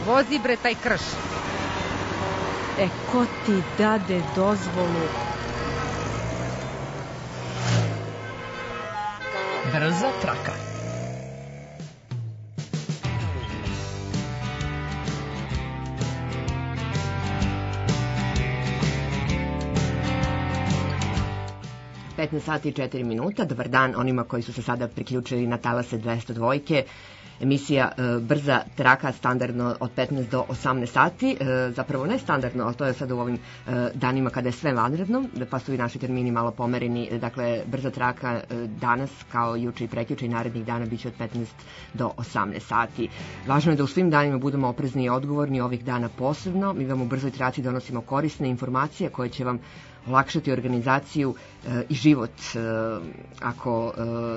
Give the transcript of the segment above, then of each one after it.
vozi bre taj krš. Ko ti dade dozvolu? Brza traka. Sati i 4 minuta. Dobar dan onima koji su se sada priključili na talase 202. Emisija Brza traka standardno od 15 do 18 sati. Zapravo ne standardno, ali to je sad u ovim danima kada je sve vanredno, pa su i naši termini malo pomereni. Dakle, Brza traka danas kao juče i prekjuče i narednih dana biće od 15 do 18 sati. Važno je da u svim danima budemo oprezni i odgovorni, ovih dana posebno. Mi vam u Brzoj traci donosimo korisne informacije koje će vam olakšati organizaciju i život ako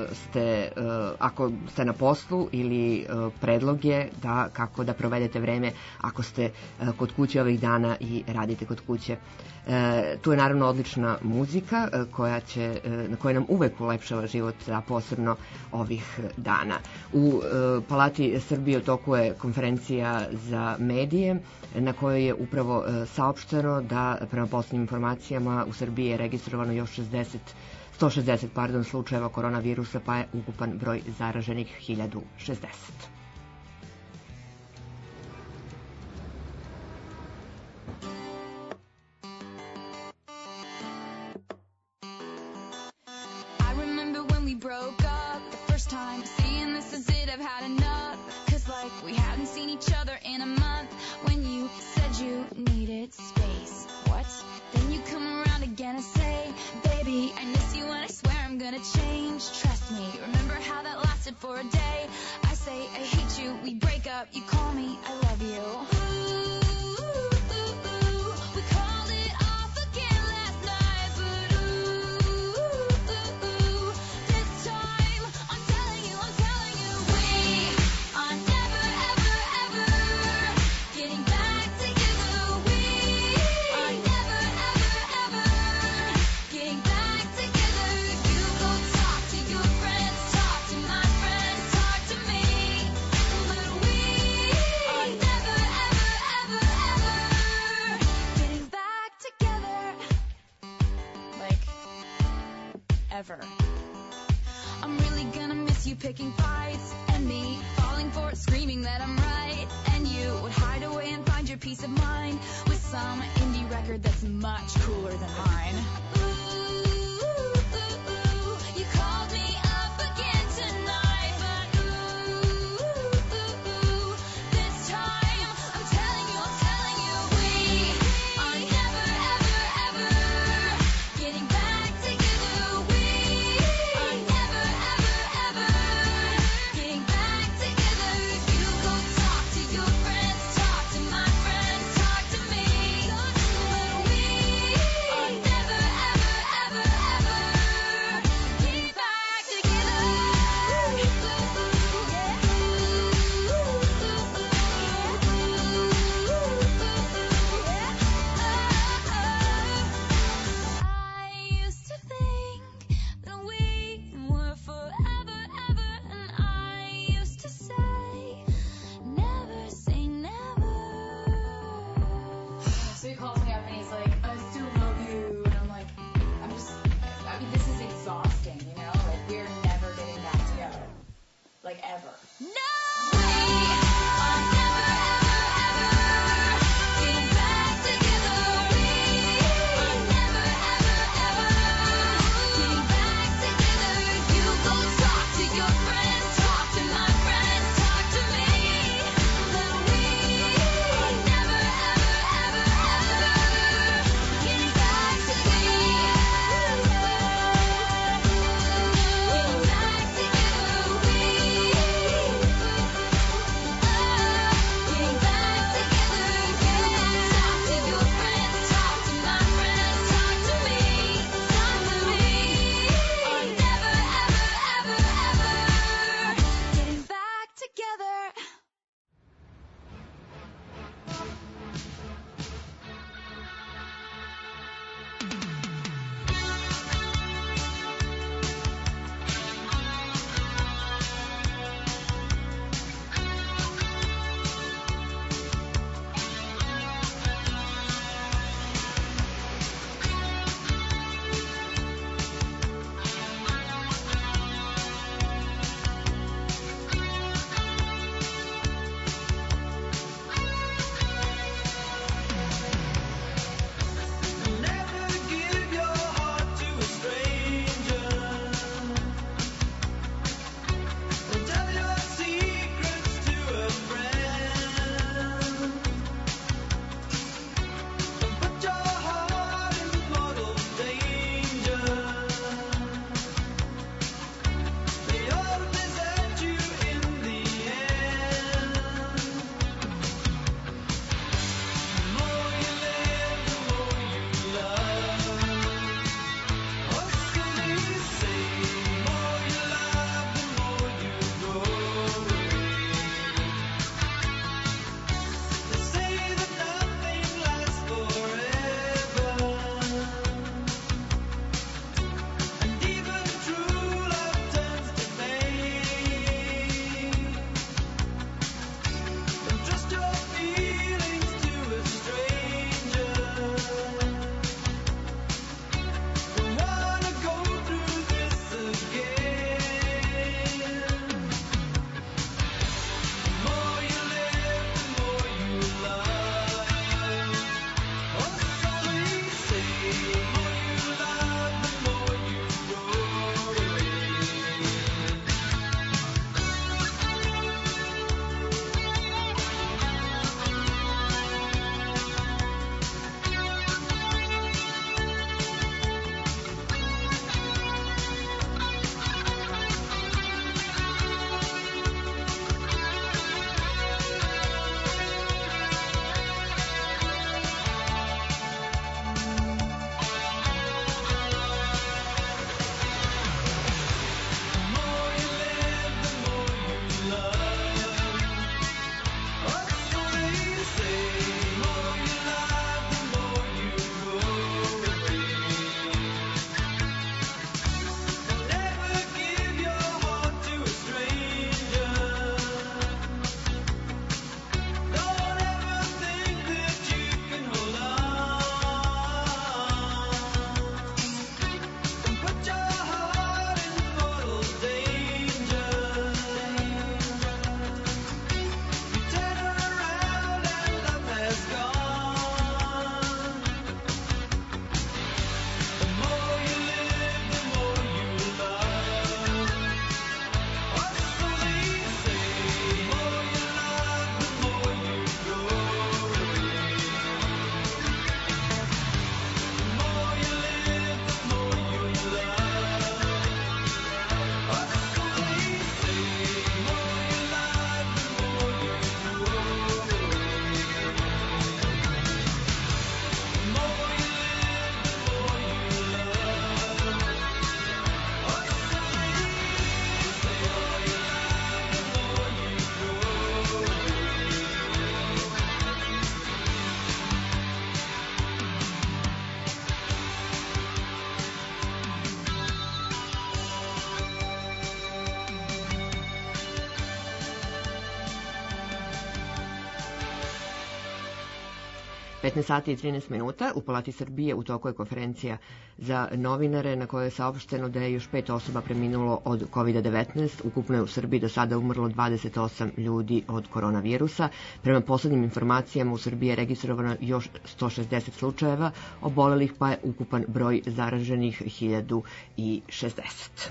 ste na poslu ili predlog je kako da provedete vreme ako ste kod kuće ovih dana i radite kod kuće. Tu je naravno odlična muzika koja nam uvek ulepšava život, a posebno ovih dana. U Palati Srbije u toku je konferencija za medije na kojoj je upravo saopšteno da prema poslednjim informacijama u Srbiji je registrovano još 160 slučajeva koronavirusa, pa je ukupan broj zaraženih 1060. Broke up the first time, seeing this is it, I've had enough, cause like we hadn't seen each other in a month, when you said you needed space, what? Then you come around again and say, baby, I miss you and I swear I'm gonna change, trust me, remember how that lasted for a day, I say I hate you, we break up, you call me, I love you. I'm really gonna miss you picking fights and me falling for it, screaming that I'm right, and you would hide away and find your peace of mind with some indie record that's much cooler than mine. You called me up again tonight, but this time I'm telling you we are never ever getting back together. We are never ever getting back together. You go talk to your friends, talk to my friends, talk to me. But we are never 15 sati i 13 minuta u Palati Srbije u toku je konferencija za novinare na kojoj je saopšteno da je još 5 osoba preminulo od COVID-19. Ukupno je u Srbiji do sada umrlo 28 ljudi od koronavirusa. Prema poslednjim informacijama u Srbiji je registrovano još 160 slučajeva obolelih, pa je ukupan broj zaraženih 1060.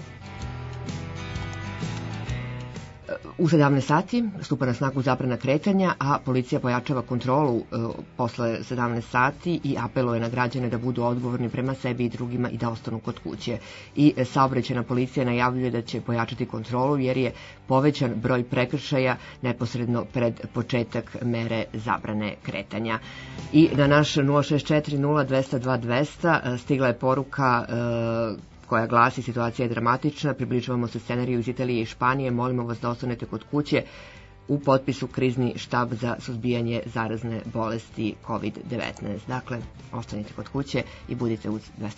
U 17 sati stupa na snagu zabrana kretanja, a policija pojačava kontrolu posle 17 sati i apeluje na građane da budu odgovorni prema sebi i drugima i da ostanu kod kuće. I saobraćajna policija najavljuje da će pojačati kontrolu jer je povećan broj prekršaja neposredno pred početak mere zabrane kretanja. I na naš 064 0202 200 stigla je poruka koja glasi: situacija je dramatična, približavamo se scenariju iz Italije i Španije, molimo vas da ostanete kod kuće, u potpisu krizni štab za suzbijanje zarazne bolesti COVID-19. Dakle, ostanite kod kuće i budite uz 202.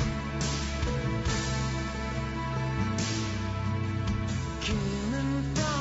Came and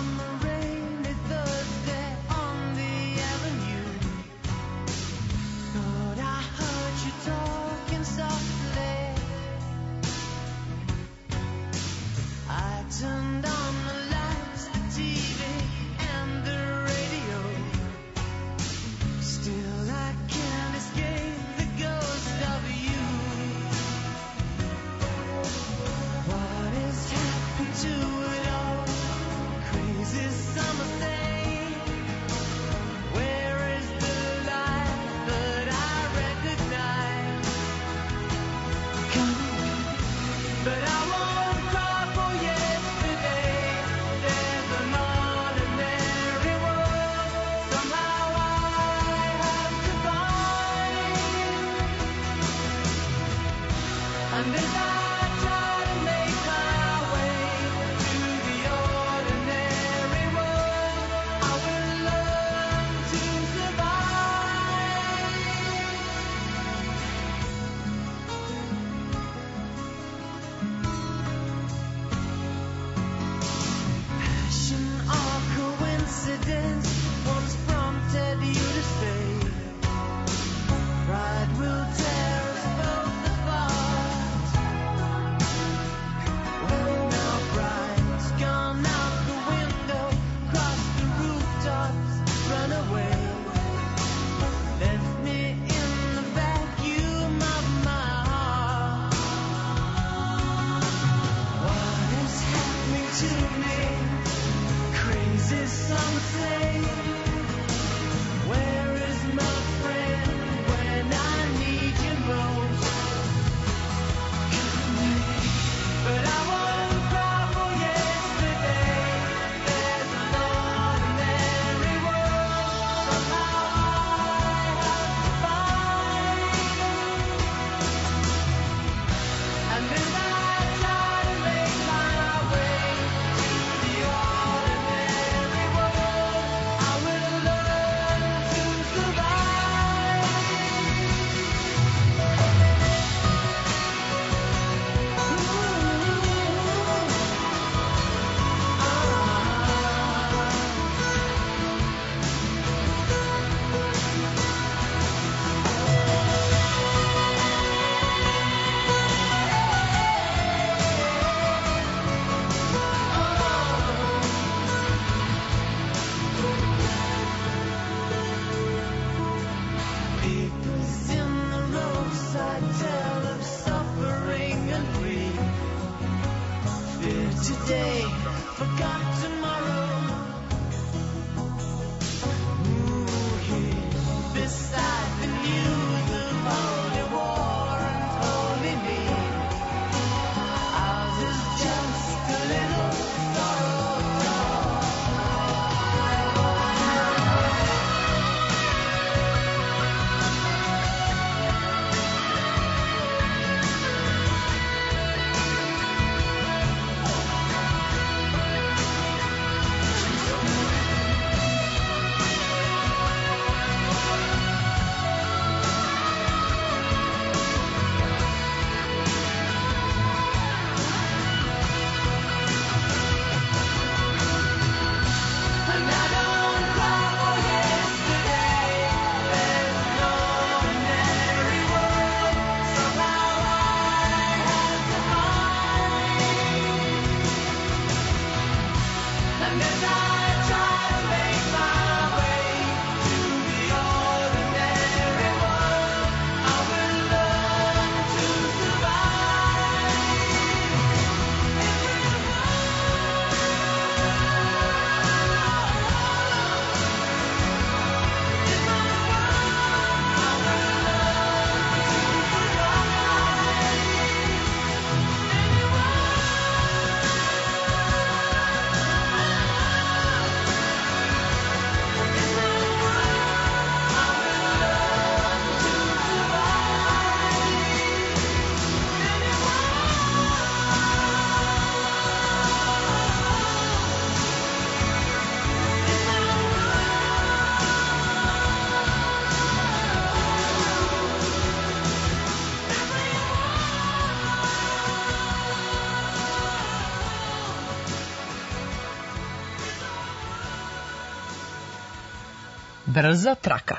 Brza traka.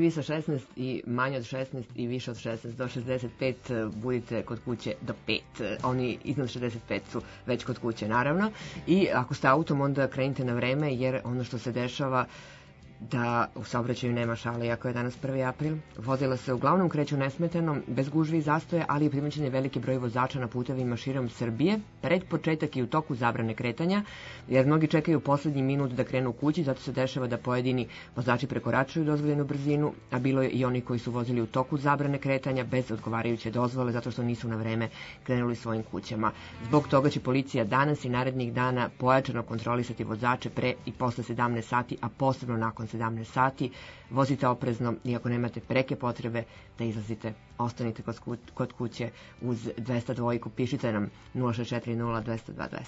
vi sa 16 i manje od 16 i više od 16 do 65 budite kod kuće do 5. Oni iznad 65 su već kod kuće, naravno. I ako ste autom, onda krenite na vreme, jer ono što se dešava da u saobraćaju nema šale, iako je danas 1. april. Vozila se uglavnom kreću nesmetano, bez gužvi i zastoja, ali je primećen je veliki broj vozača na putevima širom Srbije, pred početak i u toku zabrane kretanja, jer mnogi čekaju poslednji minut da krenu kući, zato se dešava da pojedini vozači prekoračuju dozvoljenu brzinu, a bilo je i oni koji su vozili u toku zabrane kretanja bez odgovarajuće dozvole, zato što nisu na vreme krenuli svojim kućama. Zbog toga će policija danas i narednih dana pojačano kontrolisati vozače pre i posle 17 sati, a posebno nakon 17 sati. Vozite oprezno i ako nemate preke potrebe da izlazite, ostanite kod kuće uz 202, pišite nam 0640 202 200.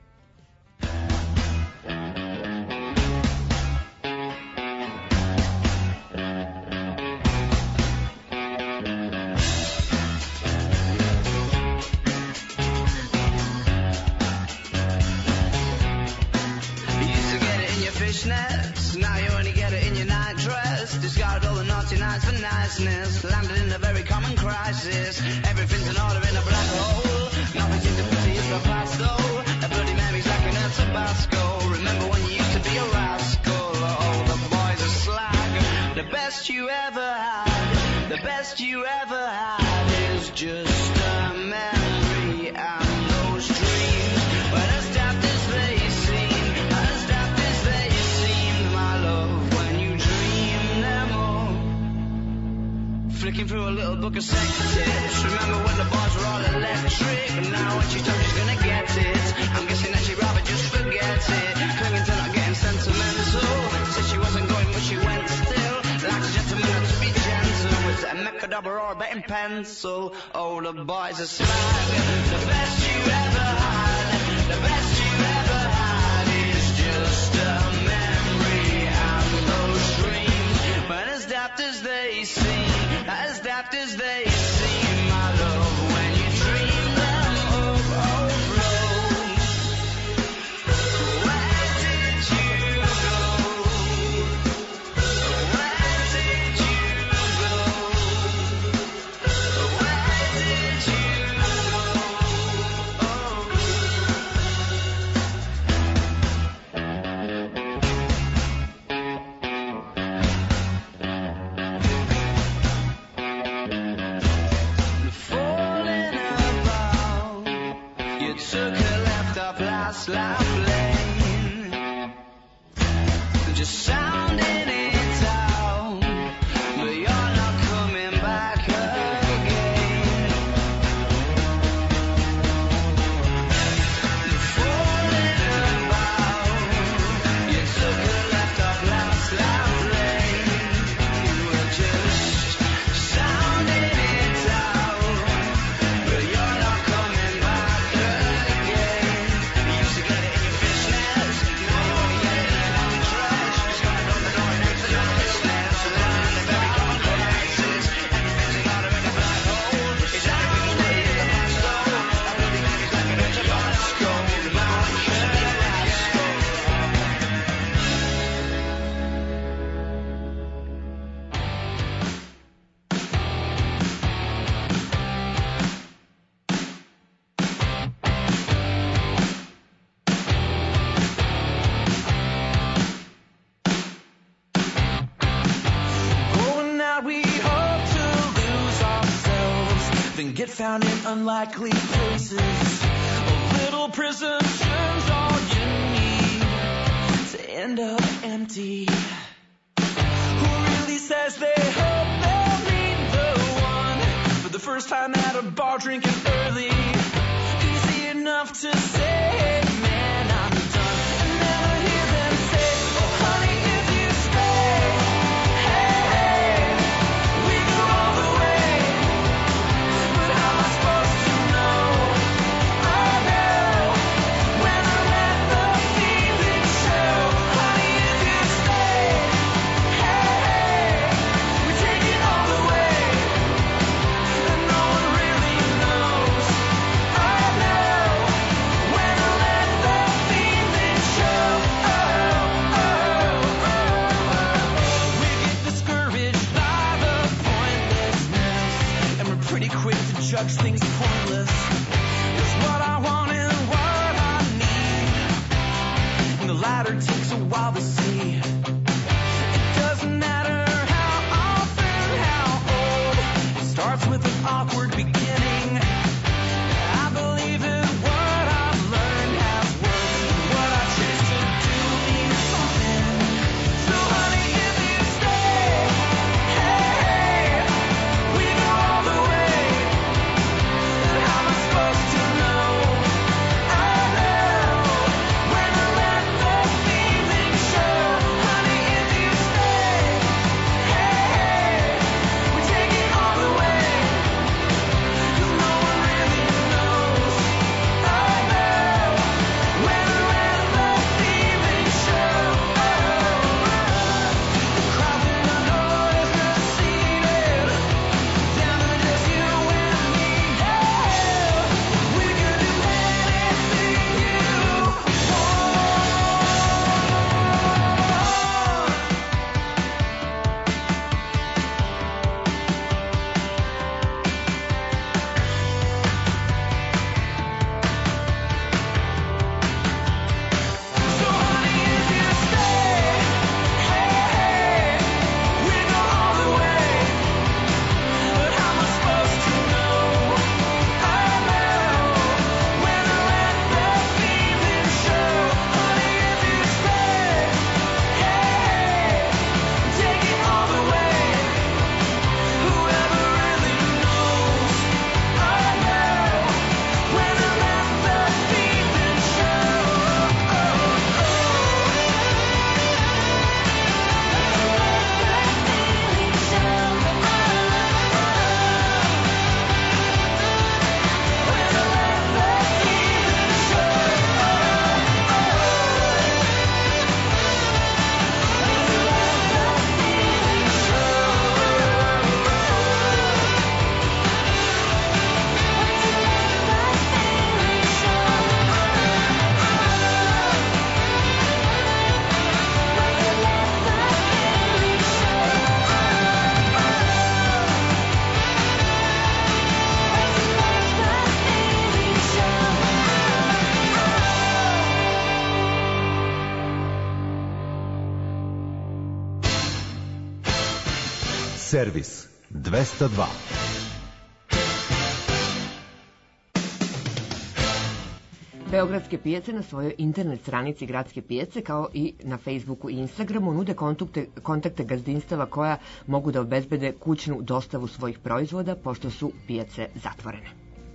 Now you only get it in your night dress. Discarded all the naughty nights for niceness. Landed in a very common crisis. Everything's in order in a black hole. Nothing seems to pity is the past though. A bloody memory's like an El Tabasco. Remember when you used to be a rascal? Oh, the boys are slag. The best you ever had, the best you ever had is just a memory and those dreams. But as daft as they seem, as daft as they seemed, my love, when you dream them all. Flicking through a little book of sex tips. Remember when the bars were all electric? And now when she's told she's gonna get it, I'm guessing that she'd rather just forget it. Clinging to not getting sentimental. Said she wasn't going but she went still. Like a gentleman had to be gentle. Was it a Mechadabra or a betting pencil? Oh, the boys are slag. The best you ever had, the best you ever had is just a memory and those dreams. But as daft as they seem, as daft as they seem, my love, when you dream them overflow. Where did you go? Where did you go? Where did you falling about? You took a left off last lap lane, just sounding it out, but you're not coming back again. Falling about, you took a left off last lap lane, you were just sounding it out, but you're not coming back again. You used to get it in your fishnets, now you only get it in your long dress. Just gonna open the door and enter your business. So then I'm in a very common crisis. Everything's in order in a black hole. Is everything ready in the past though? I really think it's like an El Tabasco. Going out, we hope to lose ourselves, then get found in unlikely places. A little prison turns all you need to end up empty. Who really says they hope they'll meet the one for the first time at a bar drinking early? Easy enough to say, hey man, I'm done, and never hear them say, oh honey, if you stay, hey, we go all the way. But how am I supposed to know? I know when I let the feeling show. Honey, if you stay, hey, we take it all the way. And no one really knows. I know when I water takes a while to see. It doesn't matter how often, how old. It starts with an awkward beginning. I believe in what I've learned has worked. What I choose to do means something. So honey, if you stay, hey, hey, we go all the way. But how am I supposed to know? I know when to let the feeling show. Honey, if you stay, hey, hey, we take it all the way. 'Cause no one really knows. I know when to let the feeling show. The crowd and the noise receded. Down to just you and me. Yeah, we could do anything you want. So honey, if you stay, hey, hey, we go all the way. But how am I supposed to know? I know when to let the feeling show. Honey, if you stay, hey, hey, take it all the way. Whoever really knows, I know when to let the feeling show. Servis 202. Beogradske pijace na svojoj internet stranici Gradske pijace kao i na Facebooku i Instagramu nude kontakte gazdinstava koja mogu da obezbede kućnu dostavu svojih proizvoda pošto su pijace zatvorene.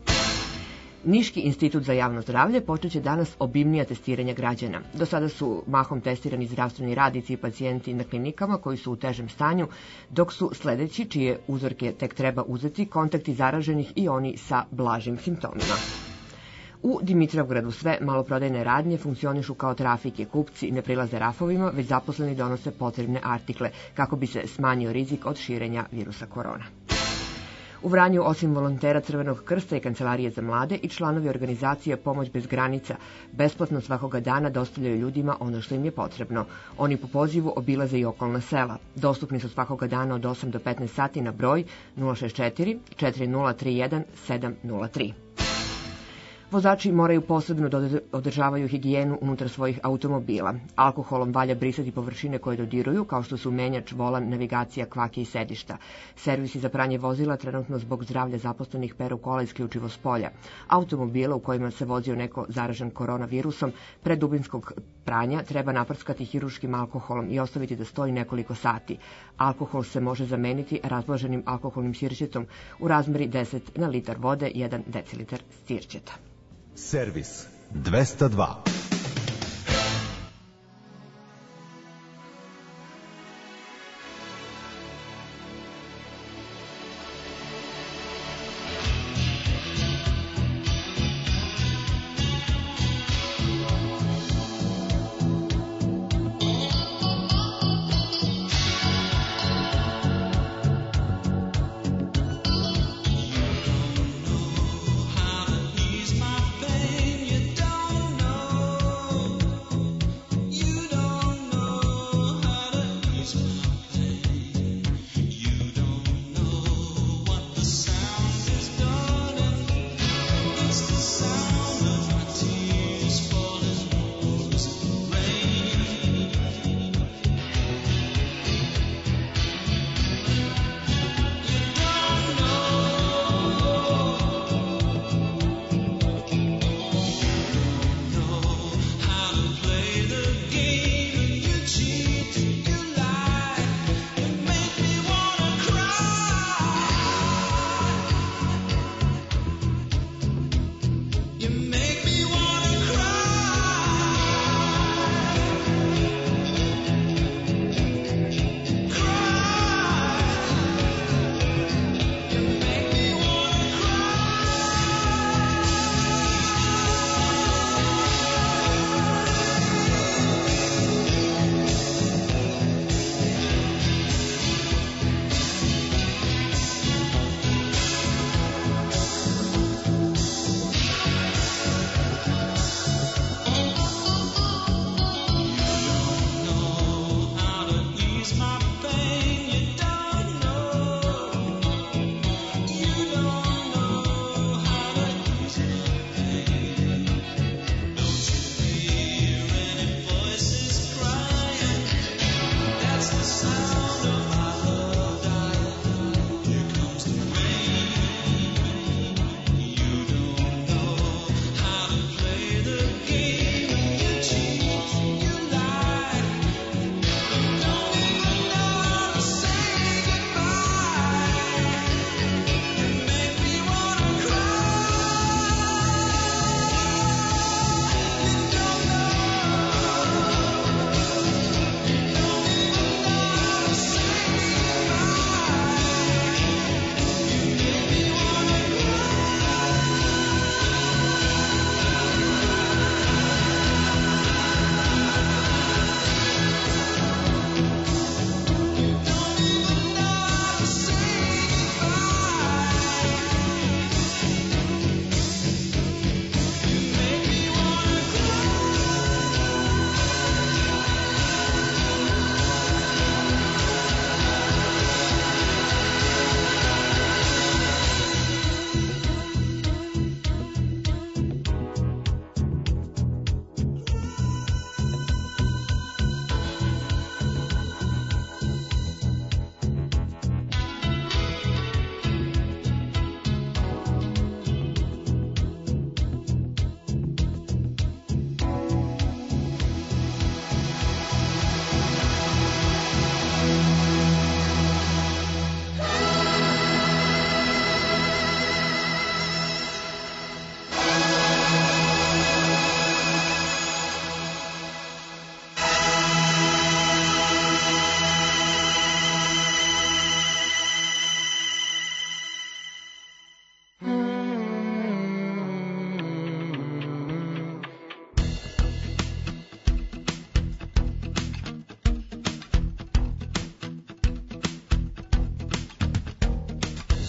Niški institut za javno zdravlje počeće danas obimnija testiranja građana. Do sada su mahom testirani zdravstveni radnici i pacijenti na klinikama koji su u težem stanju, dok su sledeći, čije uzorke tek treba uzeti, kontakti zaraženih i oni sa blažim simptomima. U Dimitrovgradu sve maloprodajne radnje funkcionišu kao trafike, kupci ne prilaze rafovima, već zaposleni donose potrebne artikle kako bi se smanjio rizik od širenja virusa korona. U Vranju, osim volontera Crvenog krsta i Kancelarije za mlade i članovi organizacije Pomoć bez granica, besplatno svakoga dana dostavljaju ljudima ono što im je potrebno. Oni po pozivu obilaze i okolna sela. Dostupni su svakoga dana od 8 do 15 sati na broj 064 4031 703. Vozači moraju posebno da održavaju higijenu unutar svojih automobila. Alkoholom valja brisati površine koje dodiruju, kao što su menjač, volan, navigacija, kvake i sedišta. Servisi za pranje vozila trenutno zbog zdravlja zaposlenih peru kola isključivo s polja. Automobila u kojima se vozio neko zaražen koronavirusom pre dubinskog pranja treba naprskati hiruškim alkoholom i ostaviti da stoji nekoliko sati. Alkohol se može zameniti razblaženim alkoholnim sirćetom u razmeri 10 na litar vode, 1 decilitar sirćeta. Servis 202. Ease my pain, you don't know.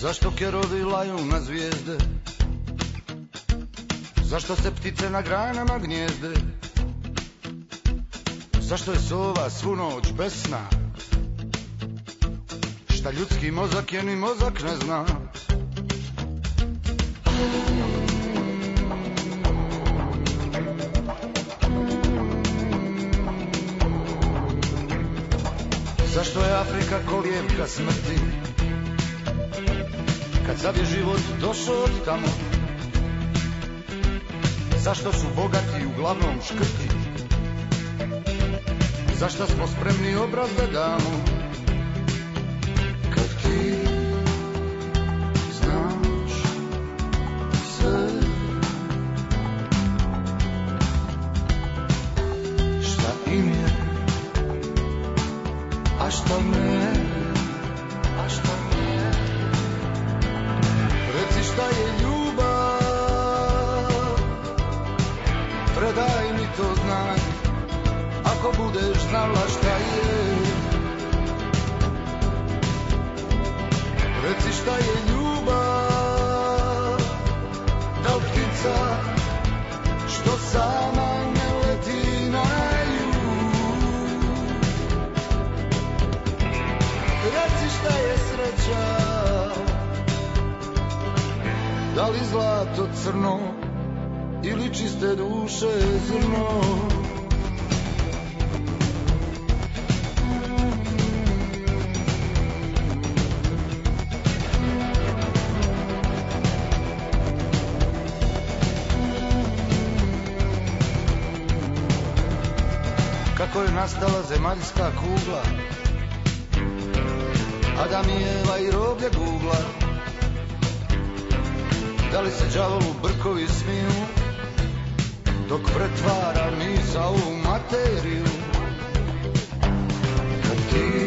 Zašto kerovi laju na zvijezde? Zašto se ptice na granama gnjezde? Zašto je sova svu noć bez sna? Šta ljudski mozak je ni mozak ne zna? Zašto je Afrika kolijevka smrti? Kad sad je život došao od tamo. Zašto su bogati uglavnom škrti? Zašto smo spremni obraz da damo? Kad ti znaš sve, šta im je, a šta ne, a šta ne. Reci šta je ljubav, predaj mi to znanje, ako budeš znala šta je. Reci šta je ljubav, da li ptica što sama ne leti na jug. Reci šta je sreća, da li zlato crno ili čiste duše zrno. Kako je nastala zemaljska kugla, Adam i Eva i roblje gugla. Da li se đavolu brkovi smiju, dok pretvara misao u materiju? Kad ti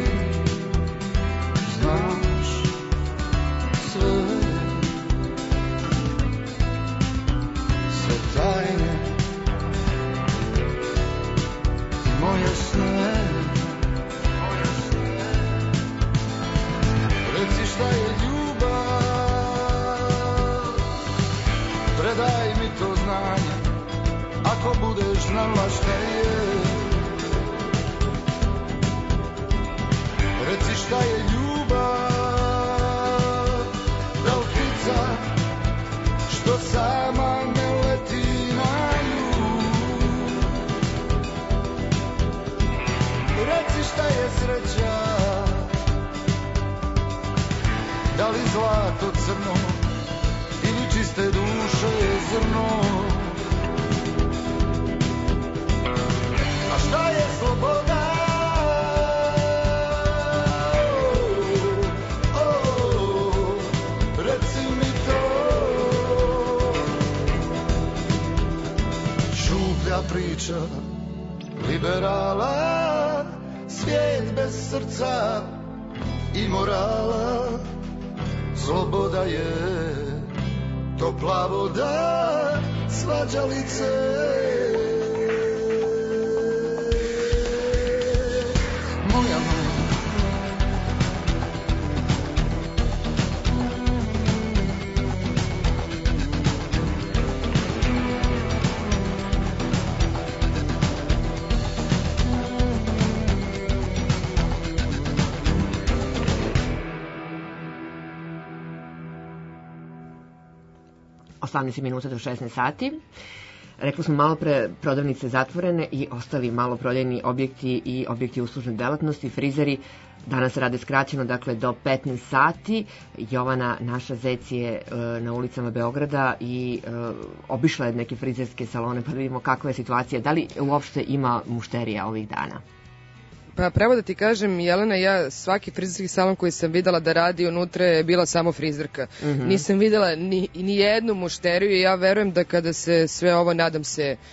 znaš sve, sve tajne i moje sne. Reci šta je ljubav, predaj mi to znanje, ako budeš znala šta je. Reci šta je ljubav, da li ptica što sama ne leti na jug. Reci šta je sreća, da li zlato crno ili čiste duše zrno. A šta je sloboda? Reci mi to. Šuplja priča liberala, svijet bez srca i morala. Sloboda je topla voda, svađalice. Moja mama. Minuta do 16 sati. Rekli smo malo pre prodavnice zatvorene i ostali maloprodajni objekti i objekti uslužne delatnosti, frizeri. Danas rade skraćeno, dakle do 15 sati. Jovana, naša zec, je na ulicama Beograda i obišla je neke frizerske salone, pa da vidimo kakva je situacija. Da li uopšte ima mušterija ovih dana? Pa pravo da ti kažem, Jelena, ja svaki frizerski salon koji sam videla da radi unutra je bila samo frizerka. Nisam videla ni jednu mušteriju i ja verujem da kada se sve ovo, nadam se,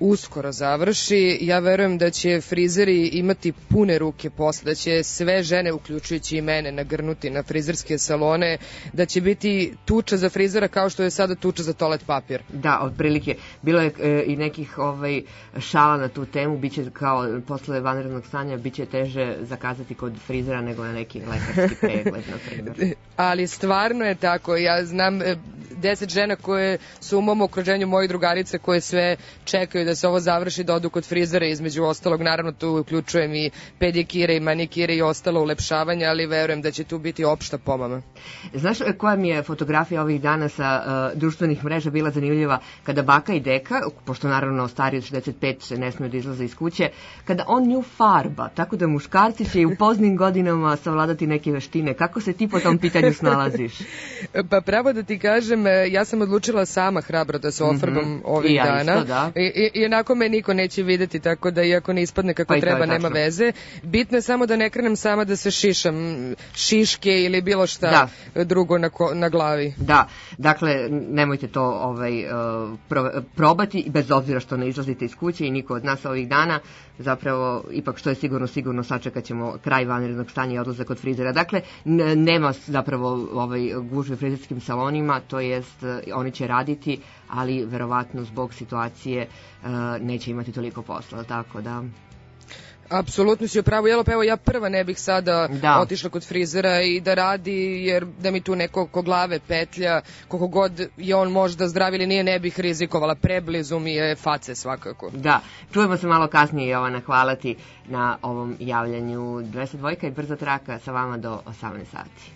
uskoro završi. Ja verujem da će frizeri imati pune ruke posle, da će sve žene, uključujući i mene, nagrnuti na frizerske salone, da će biti tuča za frizera kao što je sada tuča za toalet papir. Da, otprilike. Bilo je i nekih šala na tu temu, biće kao posle vanrednog stanja, biće teže zakazati kod frizera nego na neki lekarski pregled, na primjer. Ali stvarno je tako. Ja znam 10 žena koje su u mom okruženju, moji drugarice, koje sve čekaju da se ovo završi, da odu kod frizera, između ostalog. Naravno, tu uključujem i pedikire i manikire i ostalo ulepšavanje, ali verujem da će tu biti opšta pomama. Znaš koja mi je fotografija ovih dana sa društvenih mreža bila zanimljiva? Kada baka i deka, pošto naravno stariji od 65 se ne smiju da izlaze iz kuće, kada on nju farba, tako da muškarci će i u poznim godinama savladati neke veštine. Kako se ti po tom pitanju snalaziš? Pa pravo da ti kažem, ja sam odlučila sama hrabro da se ofarbam ovih dana. Isto, da. I onako me niko neće videti, tako da iako ne ispadne kako treba, nema veze. Bitno je samo da ne krenem sama da se šišam šiške ili bilo šta drugo na glavi. Da, dakle, nemojte to probati, bez obzira što ne izlazite iz kuće i niko od nas ovih dana. Zapravo, ipak što je sigurno sačekat ćemo kraj vanrednog stanja i odlazak kod frizera. Dakle, nema zapravo gužve u frizerskim salonima, to jest oni će raditi, ali verovatno zbog situacije neće imati toliko posla, tako da... Apsolutno si upravo, evo ja prva ne bih sada otišla kod frizera i da radi, jer da mi tu neko ko glave petlja, koliko god je on možda zdrav ili nije, ne bih rizikovala, preblizu mi je face svakako. Da, čujemo se malo kasnije, Jovana, hvala ti na ovom javljanju. 202 i brza traka sa vama do 18 sati.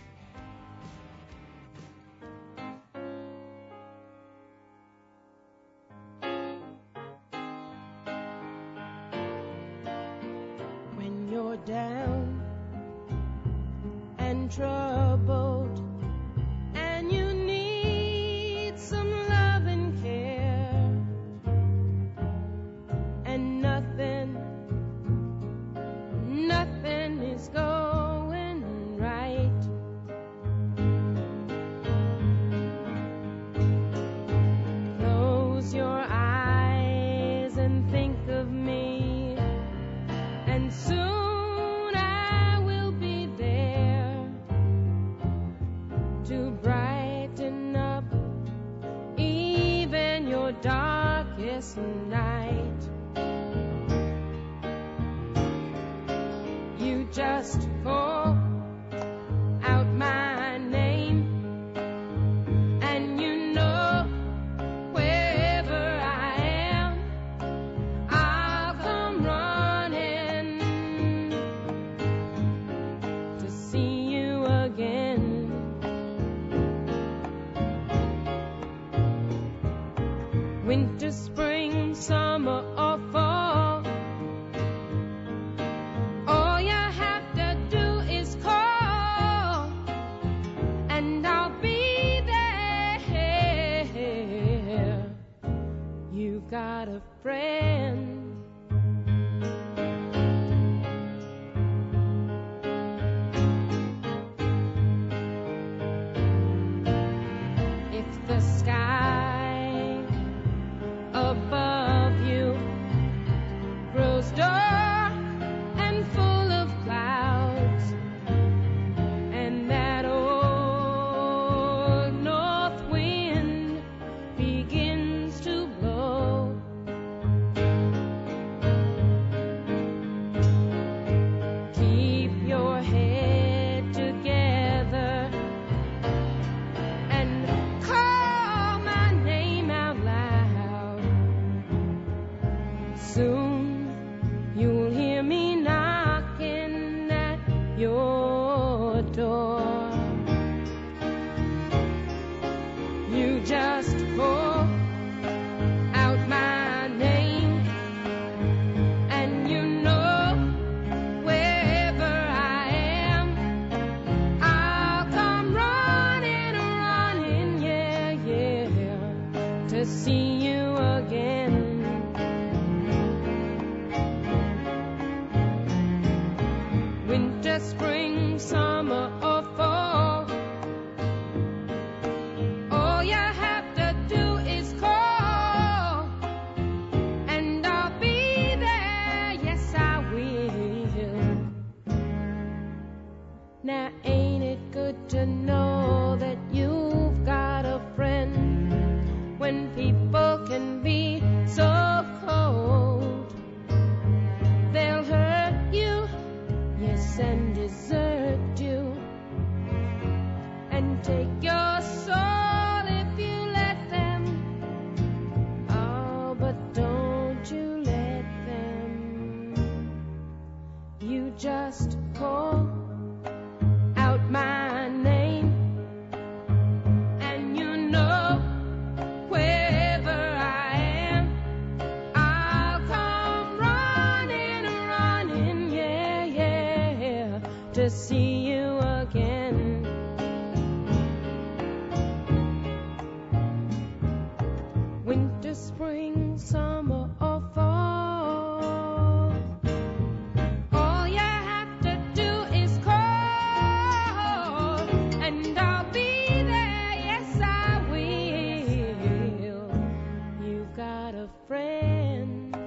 Down and troubled, and you need some love and care, and nothing is going right. Close your eyes and think of me, and soon darkest night. You just call out my name, and you know wherever I am, I'll come running to see you again. Winter, spring, summer, or fall, all you have to do is call, and I'll be there. You've got a friend. If the sky above you grows dark and full of clouds, and that old north wind begins to blow, keep your head together and call my name out loud. Soon you you just call out my name, and you know wherever I am, I'll come running, running, yeah, yeah, to see you again. Winter, spring, summer, or fall, all you have to do is call, and I'll be there, yes I will. You've got a friend.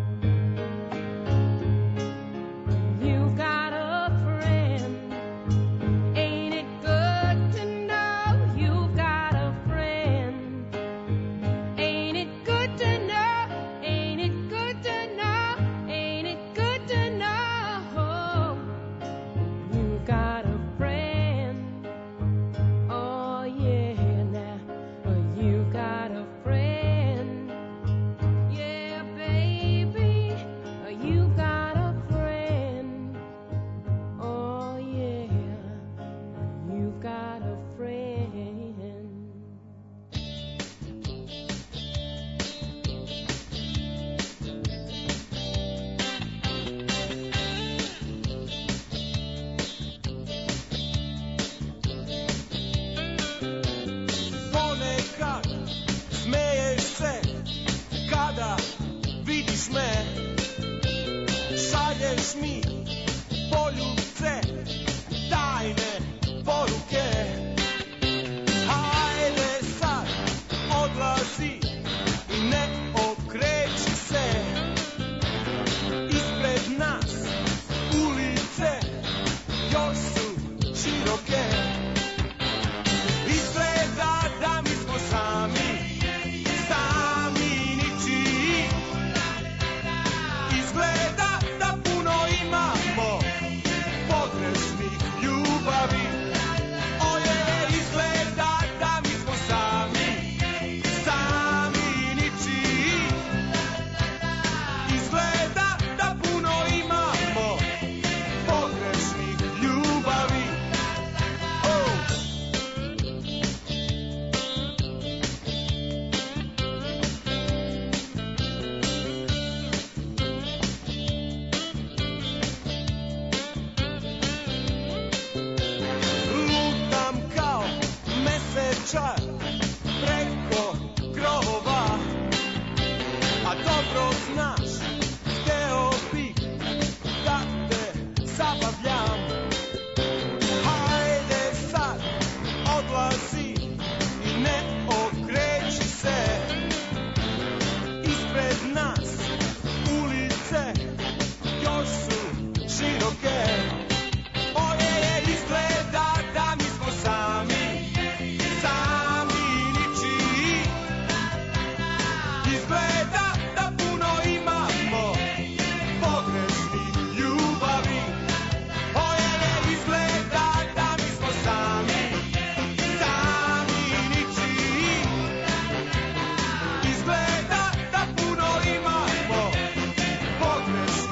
You've got a friend. Ain't it good to know you've got a friend? Ain't it good to know? Ain't it good to know? Ain't it good to know you've got a friend? Oh yeah, now you've got a friend. Yeah, baby, you've got a friend. Oh yeah, you've got a friend. Ponekad smeješ se kada vidiš me, šalješ mi poljubce, tajne poruke. Hajde sad, odlazi i ne okreći se, ispred nas ulice još su široke. Izgleda da mi smo sami, sami ničiji. Izgleda da puno imamo pogrešnih ljubavi. Oje, izgleda da mi smo sami, sami ničiji. Izgleda da puno imamo pogrešnih ljubavi. Lutam kao mesečar preko krovova, a dobro znaš, hteo bih da te zabavljam. Hajde sad, odlazi i ne okreći se, ispred nas ulice još su široke. Oje, izgleda da mi smo sami, sami ničiji. Izgleda da puno imamo pogrešnih ljubavi. Oje, izgleda da mi smo sami, sami ničiji. Izgleda da puno imamo pogrešnih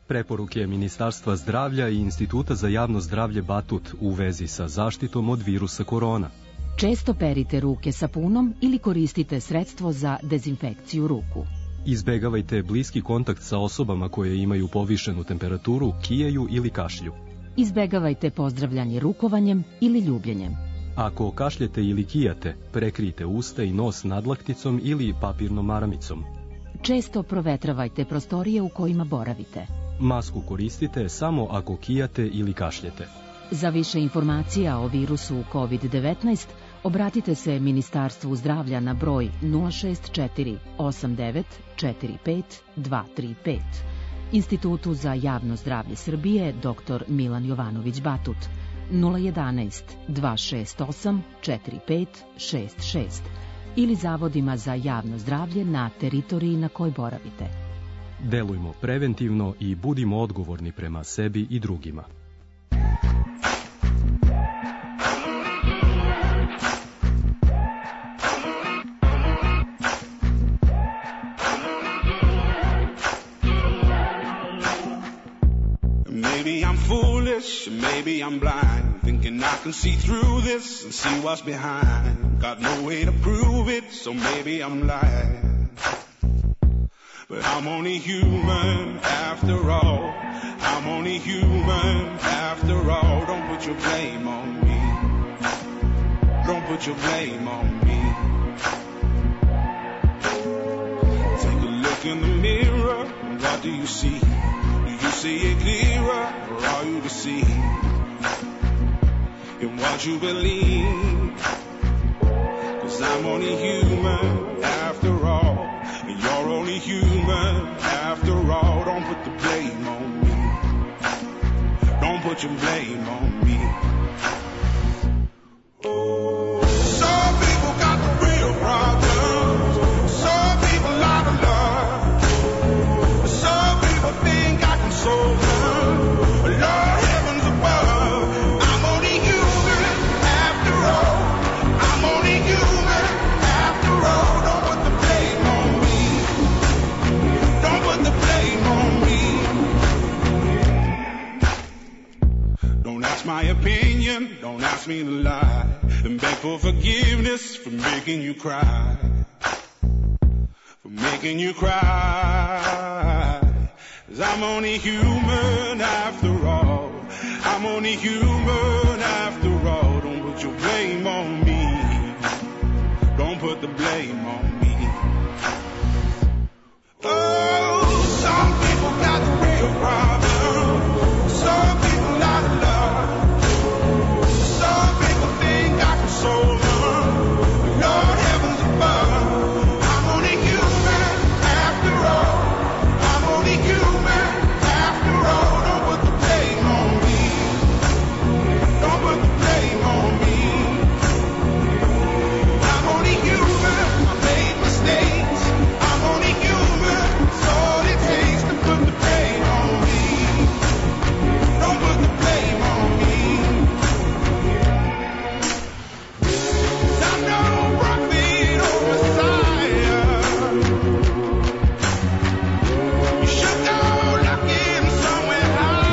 Preporuke Ministarstva zdravlja i Instituta za javno zdravlje Batut u vezi sa zaštitom od virusa korona. Često perite ruke sapunom ili koristite sredstvo za dezinfekciju ruku. Izbegavajte bliski kontakt sa osobama koje imaju povišenu temperaturu, kijeju ili kašlju. Izbegavajte pozdravljanje rukovanjem ili ljubljenjem. Ako kašljete ili kijate, prekrijte usta i nos nadlakticom ili papirnom maramicom. Često provetravajte prostorije u kojima boravite. Masku koristite samo ako kijate ili kašljete. Za više informacija o virusu COVID-19 obratite se Ministarstvu zdravlja na broj 064 89 45 235, Institutu za javno zdravlje Srbije dr. Milan Jovanović Batut 011 268 4566 ili zavodima za javno zdravlje na teritoriji na kojoj boravite. Delujmo preventivno i budimo odgovorni prema sebi i drugima. Maybe I'm foolish, maybe I'm blind, thinking I can see through this and see what's behind. Got no way to prove it, so maybe I'm lying. But I'm only human after all. I'm only human after all. Don't put your blame on me. Don't put your blame on me. Take a look in the mirror, what do you see? Do you see it clearer, or are you deceived in what you believe? 'Cause I'm only human after all, and you're only human after all. Don't put the blame on me. Don't put your blame on me. Oh, some people got the real problems. Some people out of love. Some people think I can solve them. Lord heavens above, I'm only human after all. I'm only human after all. Don't put the blame on me. Don't put the blame on me. Don't ask my opinion, don't ask me to lie, and beg for forgiveness for making you cry. For making you cry. 'Cause I'm only human after all. I'm only human after all. Don't put your blame on me. Don't put the blame on me. Oh, some people got the real problem. Some people out of love. Some people think I can solve them. Lord heavens above, I'm only human after all. I'm only human after all. Don't put the blame on me. Don't put the blame on me. I'm only human. I made mistakes. I'm only human. It's all it takes to put the blame on me. Don't put the blame on me. 'Cause I'm no prophet or Messiah. You should go looking somewhere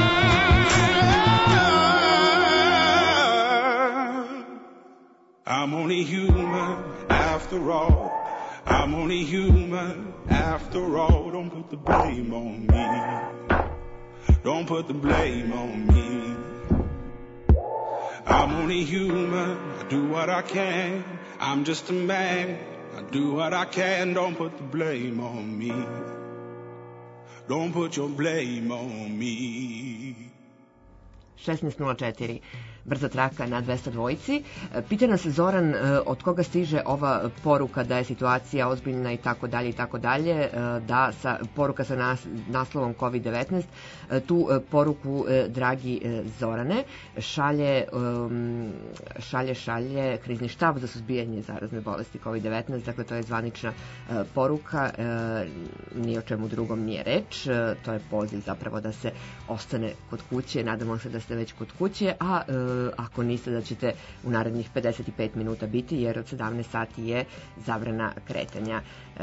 high. I'm only human after all. I'm only human after all. Don't put the blame on me. Don't put the blame on me. I'm only human. I do what I can. I'm just a man. I do what I can. Don't put the blame on me. Don't put your blame on me. 16.04. Brza traka na 202. Pita nas Zoran od koga stiže ova poruka da je situacija ozbiljna i tako dalje i tako dalje, da poruka sa naslovom COVID-19. Tu poruku, dragi Zorane, šalje krizni štab za suzbijanje zarazne bolesti COVID-19, dakle to je zvanična poruka, ni o čemu drugom nije reč, to je poziv zapravo da se ostane kod kuće, nadamo se da ste već kod kuće, a ako niste da ćete u narednih 55 minuta biti, jer od 17 sati je zabrana kretanja.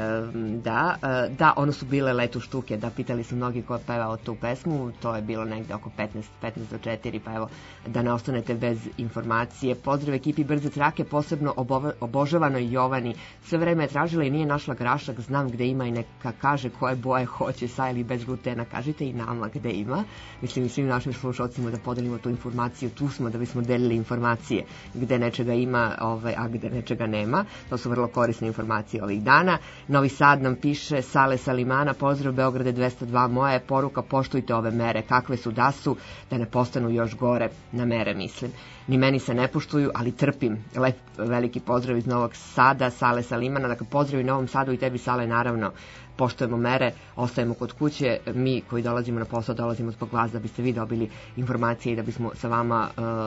Da, ono su bile letu štuke, da, pitali su mnogi ko je pevao tu pesmu, to je bilo negde oko 15 do 4, pa evo, da ne ostanete bez informacije. Pozdrav ekipi Brze trake, posebno obožavanoj Jovani, sve vreme je tražila i nije našla grašak, znam gde ima i neka kaže koje boje hoće, sa ili bez glutena, kažite i nama gde ima, mislim i svim našim slušalcima da podelimo tu informaciju, tu smo da bismo delili informacije gde nečega ima, a gde nečega nema, to su vrlo korisne informacije ovih dana. Novi Sad nam piše Sale Salimana, pozdrav Beograde 202, moja je poruka, poštujte ove mere, kakve su da su, da ne postanu još gore, na mere mislim. Ni meni se ne poštuju, ali trpim. Lep veliki pozdrav iz Novog Sada, Sale Salimana, dakle pozdrav i Novom Sadu i tebi Sale, naravno, poštujemo mere, ostajemo kod kuće, mi koji dolazimo na posao dolazimo zbog vas da biste vi dobili informacije i da bismo sa vama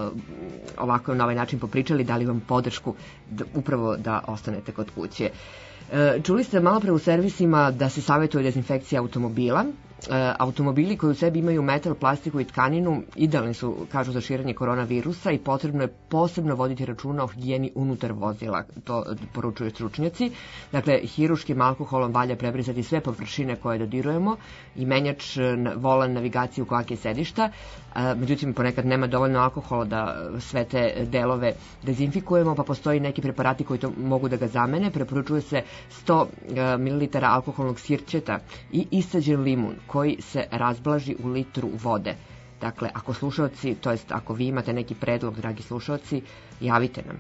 ovako na ovaj način popričali, dali vam podršku upravo da ostanete kod kuće. Čuli ste malo pre u servisima da se savjetuje dezinfekcija automobila. Automobili koji u sebi imaju metal, plastiku i tkaninu idealni su, kažu, za širenje koronavirusa i potrebno je posebno voditi računa o higijeni unutar vozila, to poručuju stručnjaci. Dakle, hiruškim alkoholom valja prebrisati sve površine koje dodirujemo i menjač, volan, navigaciju, kvake sedišta. Međutim, ponekad nema dovoljno alkohola da sve te delove dezinfikujemo, pa postoji neki preparati koji to mogu da ga zamene. Preporučuje se 100 ml alkoholnog sirćeta i isađen limun koji se razblaži u litru vode. Dakle, ako slušalci, to jest ako vi imate neki predlog, dragi slušalci, javite nam.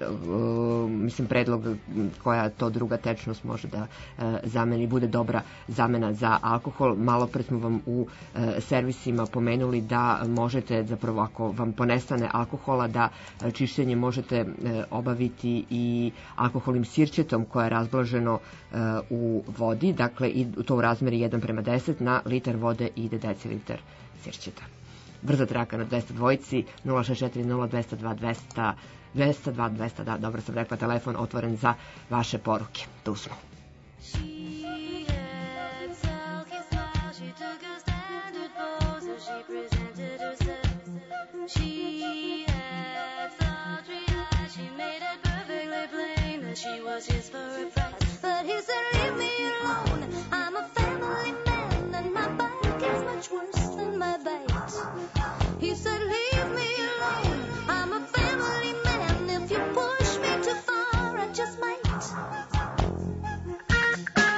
Mislim, predlog koja to druga tečnost može da zameni, bude dobra zamena za alkohol. Malo pre smo vam u servisima pomenuli da možete, zapravo ako vam ponestane alkohola, da čišćenje možete obaviti i alkoholnim sirćetom koje je razblaženo u vodi, dakle i to u razmeri 1:10, na litar vode ide decilitar sirćeta. Brza traka na 202, 064 02 202, da, dobro sam rekla, telefon otvoren za vaše poruke. Tu smo. He said, leave me alone, I'm a family man, if you push me too far, I just might.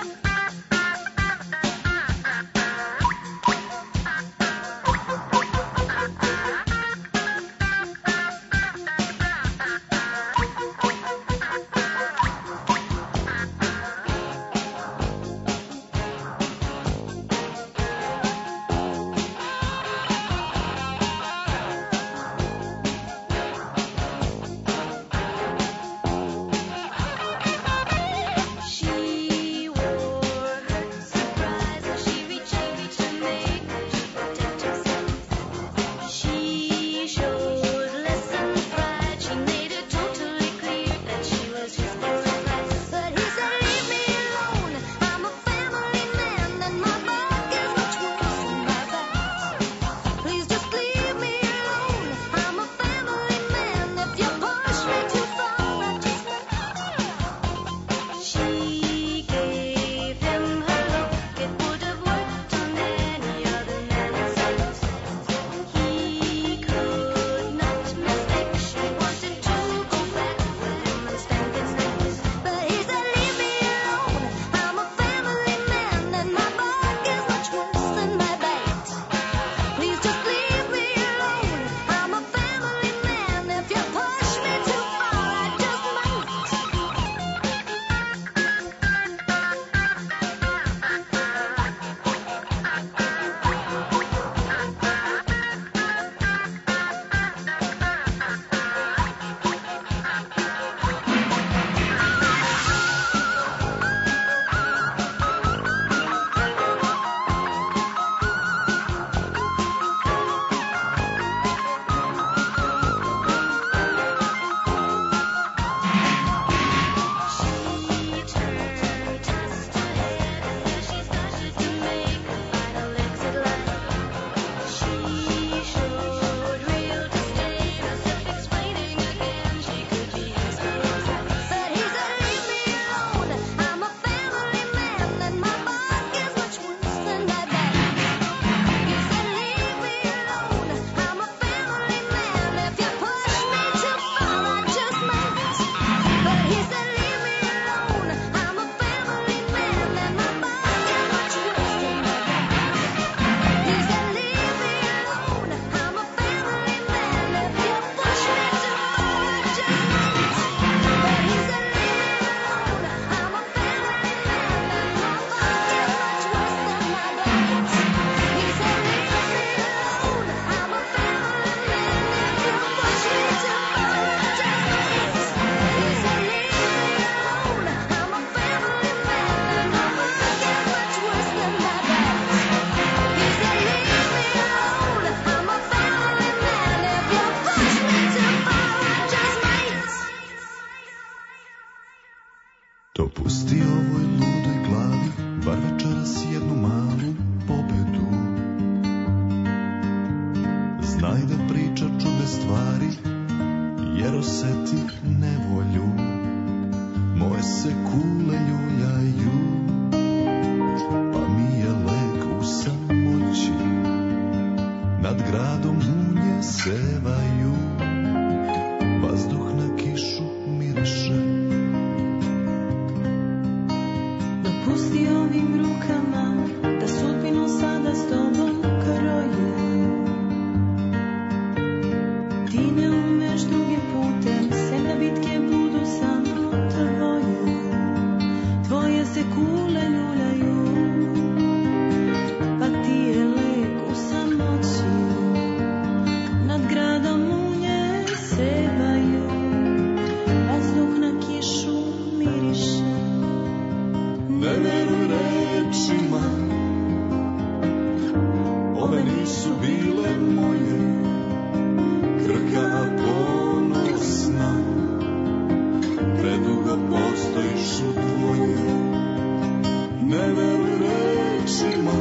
ove nisu bile moje, Krka ponosna, predugo postojiš u tvoje, ne veruj rečima,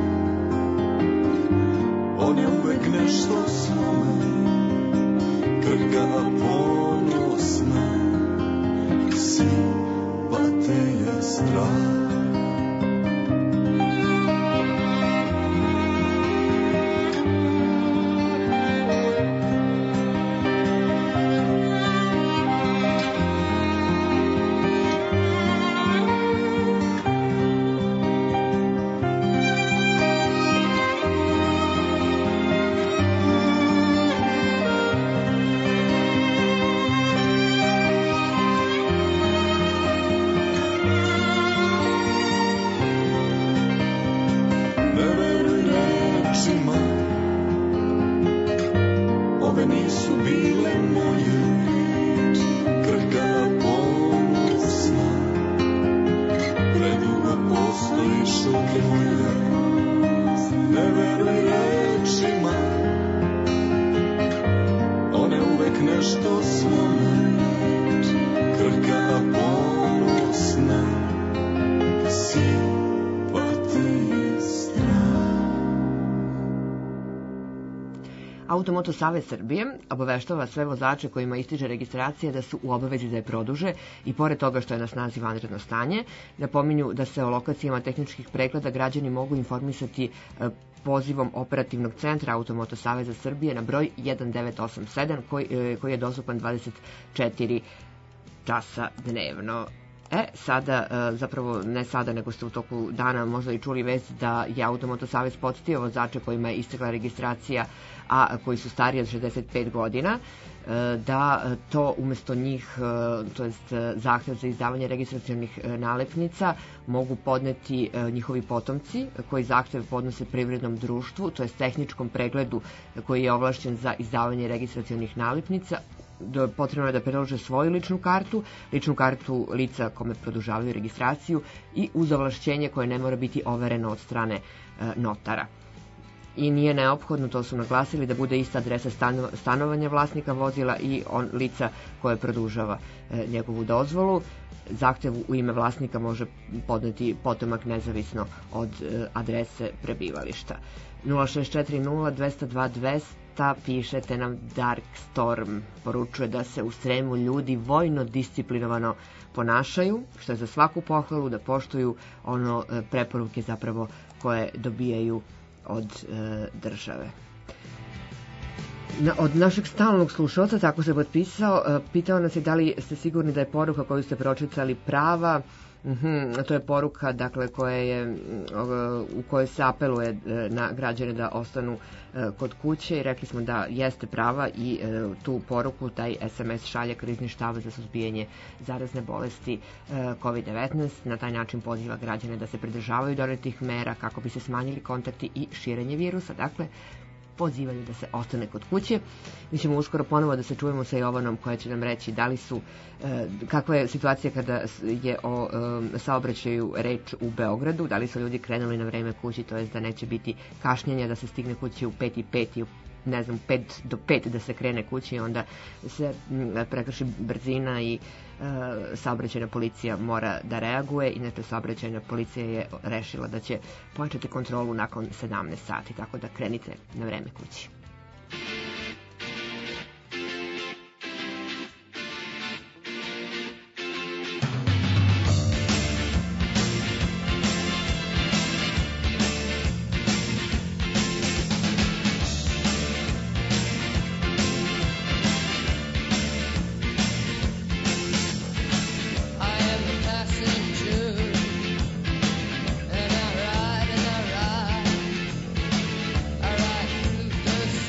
on je uvek nešto svome, Krka ponosna, si pa te je strah. Automoto Savez Srbije obaveštava sve vozače kojima ističe registracija da su u obavezi da je produže i pored toga što je na snazi vanredno stanje, napominju da se o lokacijama tehničkih pregleda građani mogu informisati pozivom operativnog centra Automoto Saveza Srbije na broj 1987 koji je dostupan 24 časa dnevno. Sada, zapravo ne sada, nego ste u toku dana možda i čuli vest da je Automoto Savez podsetio vozače kojima je istekla registracija, a koji su stariji od 65 godina, da to umesto njih, to jest zahtev za izdavanje registracionih nalepnica, mogu podneti njihovi potomci, koji zahtev podnose privrednom društvu, to jest tehničkom pregledu koji je ovlašćen za izdavanje registracionih nalepnica. Potrebno je da prilože svoju ličnu kartu lica kome produžavaju registraciju i uz ovlašćenje koje ne mora biti overeno od strane notara. I nije neophodno, to su naglasili, da bude ista adresa stanovanja vlasnika vozila i lica koje produžava njegovu dozvolu. Zahtev u ime vlasnika može podneti potomak nezavisno od adrese prebivališta. 0640 202 200 pišete nam Dark Storm. Poručuje da se u Sremu ljudi vojno disciplinovano ponašaju, što je za svaku pohvalu, da poštuju preporuke zapravo koje dobijaju od države. Od našeg stalnog slušalca, tako se potpisao, pitao nas je da li ste sigurni da je poruka koju ste pročitali prava. To je poruka, dakle, u kojoj se apeluje na građane da ostanu kod kuće i rekli smo da jeste prava i tu poruku, taj SMS šalje Krizni štab za suzbijanje zarazne bolesti COVID-19. Na taj način poziva građane da se pridržavaju donetih mera kako bi se smanjili kontakti i širenje virusa. Dakle, pozivaju da se ostane kod kuće. Mi ćemo uskoro ponovo da se čujemo sa Jovanom koja će nam reći da li su, kakva je situacija kada je o saobraćaju reč u Beogradu, da li su ljudi krenuli na vreme kući, to jest da neće biti kašnjenja, da se stigne kući u 5:05 i ne znam, 5 do 5 da se krene kući, onda se prekrši brzina i saobraćajna policija mora da reaguje. Inače, saobraćajna policija je rešila da će pojačati kontrolu nakon 17 sati, tako da krenite na vreme kući. I ride through the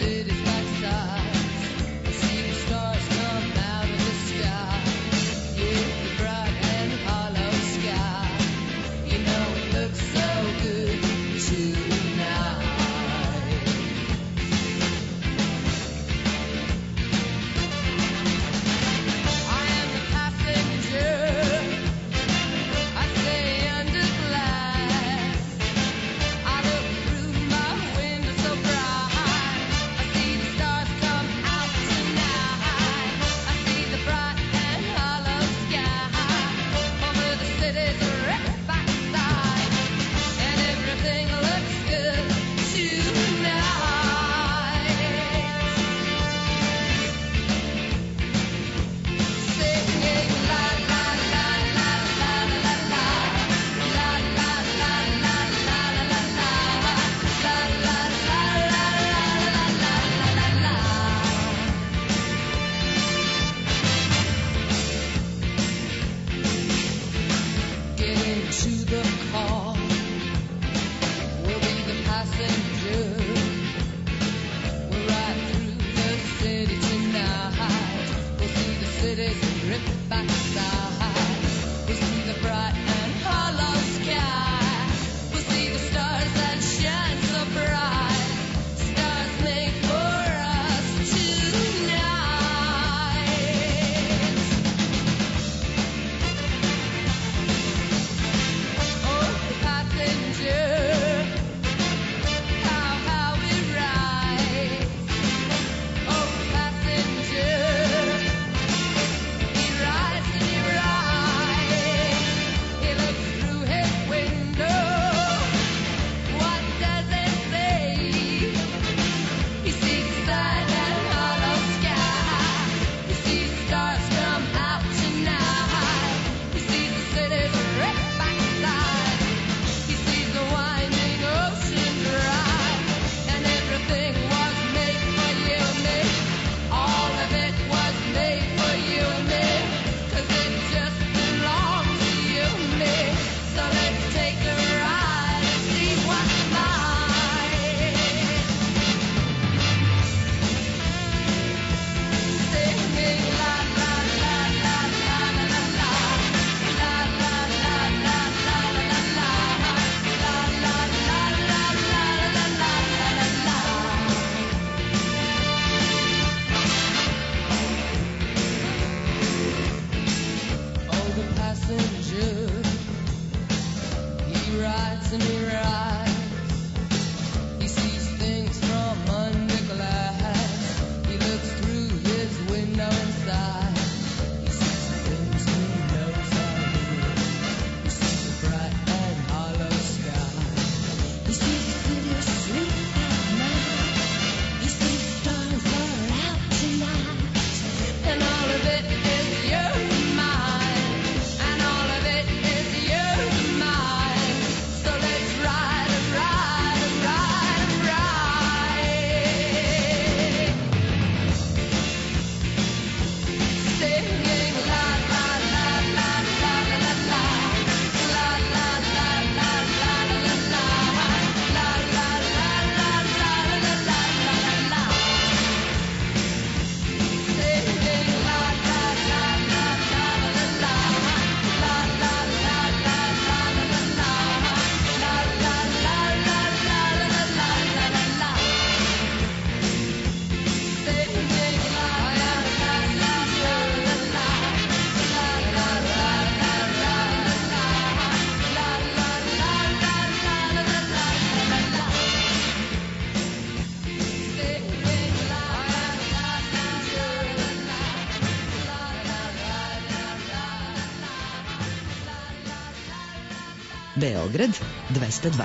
Beograd 202.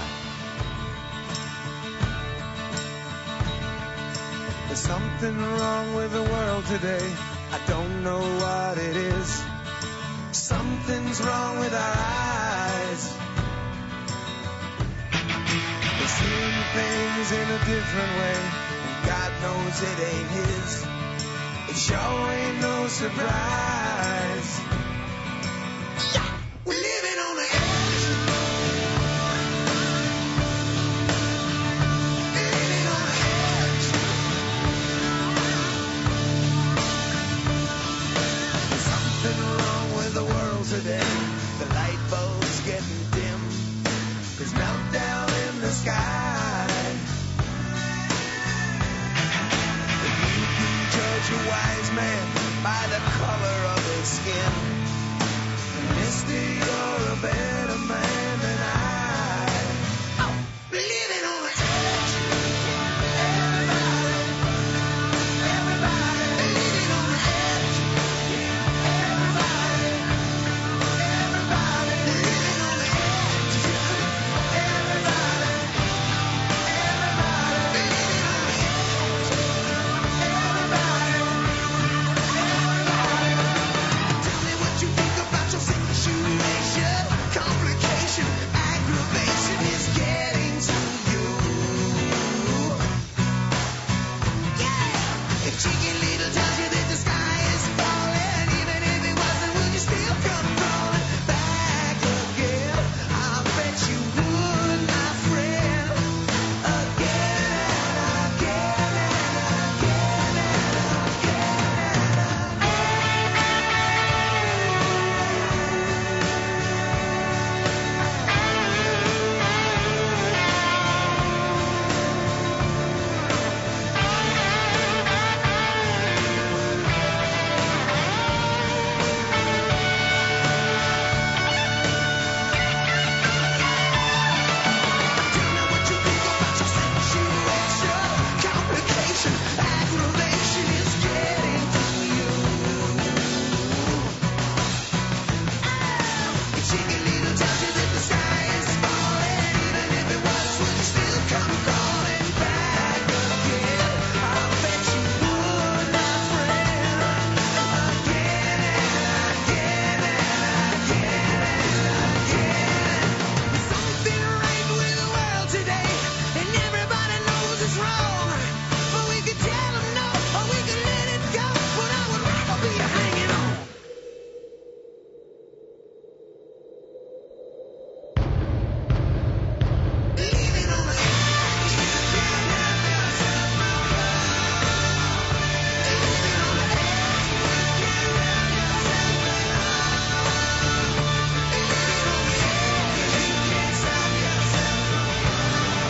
There's something wrong with the world today. I don't know what it is. Something's wrong with our eyes. We're seeing things in a different way, and God knows it ain't His. It sure ain't no surprise. Yeah, we're living on the edge. Living on the edge. There's something wrong with the world today. The light bulb's getting dim. There's meltdown in the sky. If you can judge a wise man by the color of his skin, Mister, you're a better man than I. Oh, living on the edge. Everybody, everybody, living on the edge. Everybody, everybody, living on the edge. Everybody, everybody, living on the edge. Everybody, everybody. Tell me what you think about your situation. Complication, aggravation is getting to you. Yeah. If Chicken Little tells you that the sky is falling, even if it wasn't, would you still come crawling back again? I bet you would, my friend. Again and again and again and again. Tell me what you think about your situation. Complication, aggravation is getting to you. If Chicken Little tells you that the sky is falling, even if it was, would you still come crawling back again? I bet you would, my friend. Again and again and again and again. Something right with the world today, and everybody knows it's wrong. But we could tell them no, or we could let it go. But I would rather be hanging on. Living on the edge. Living on the edge. You can't stop yourself.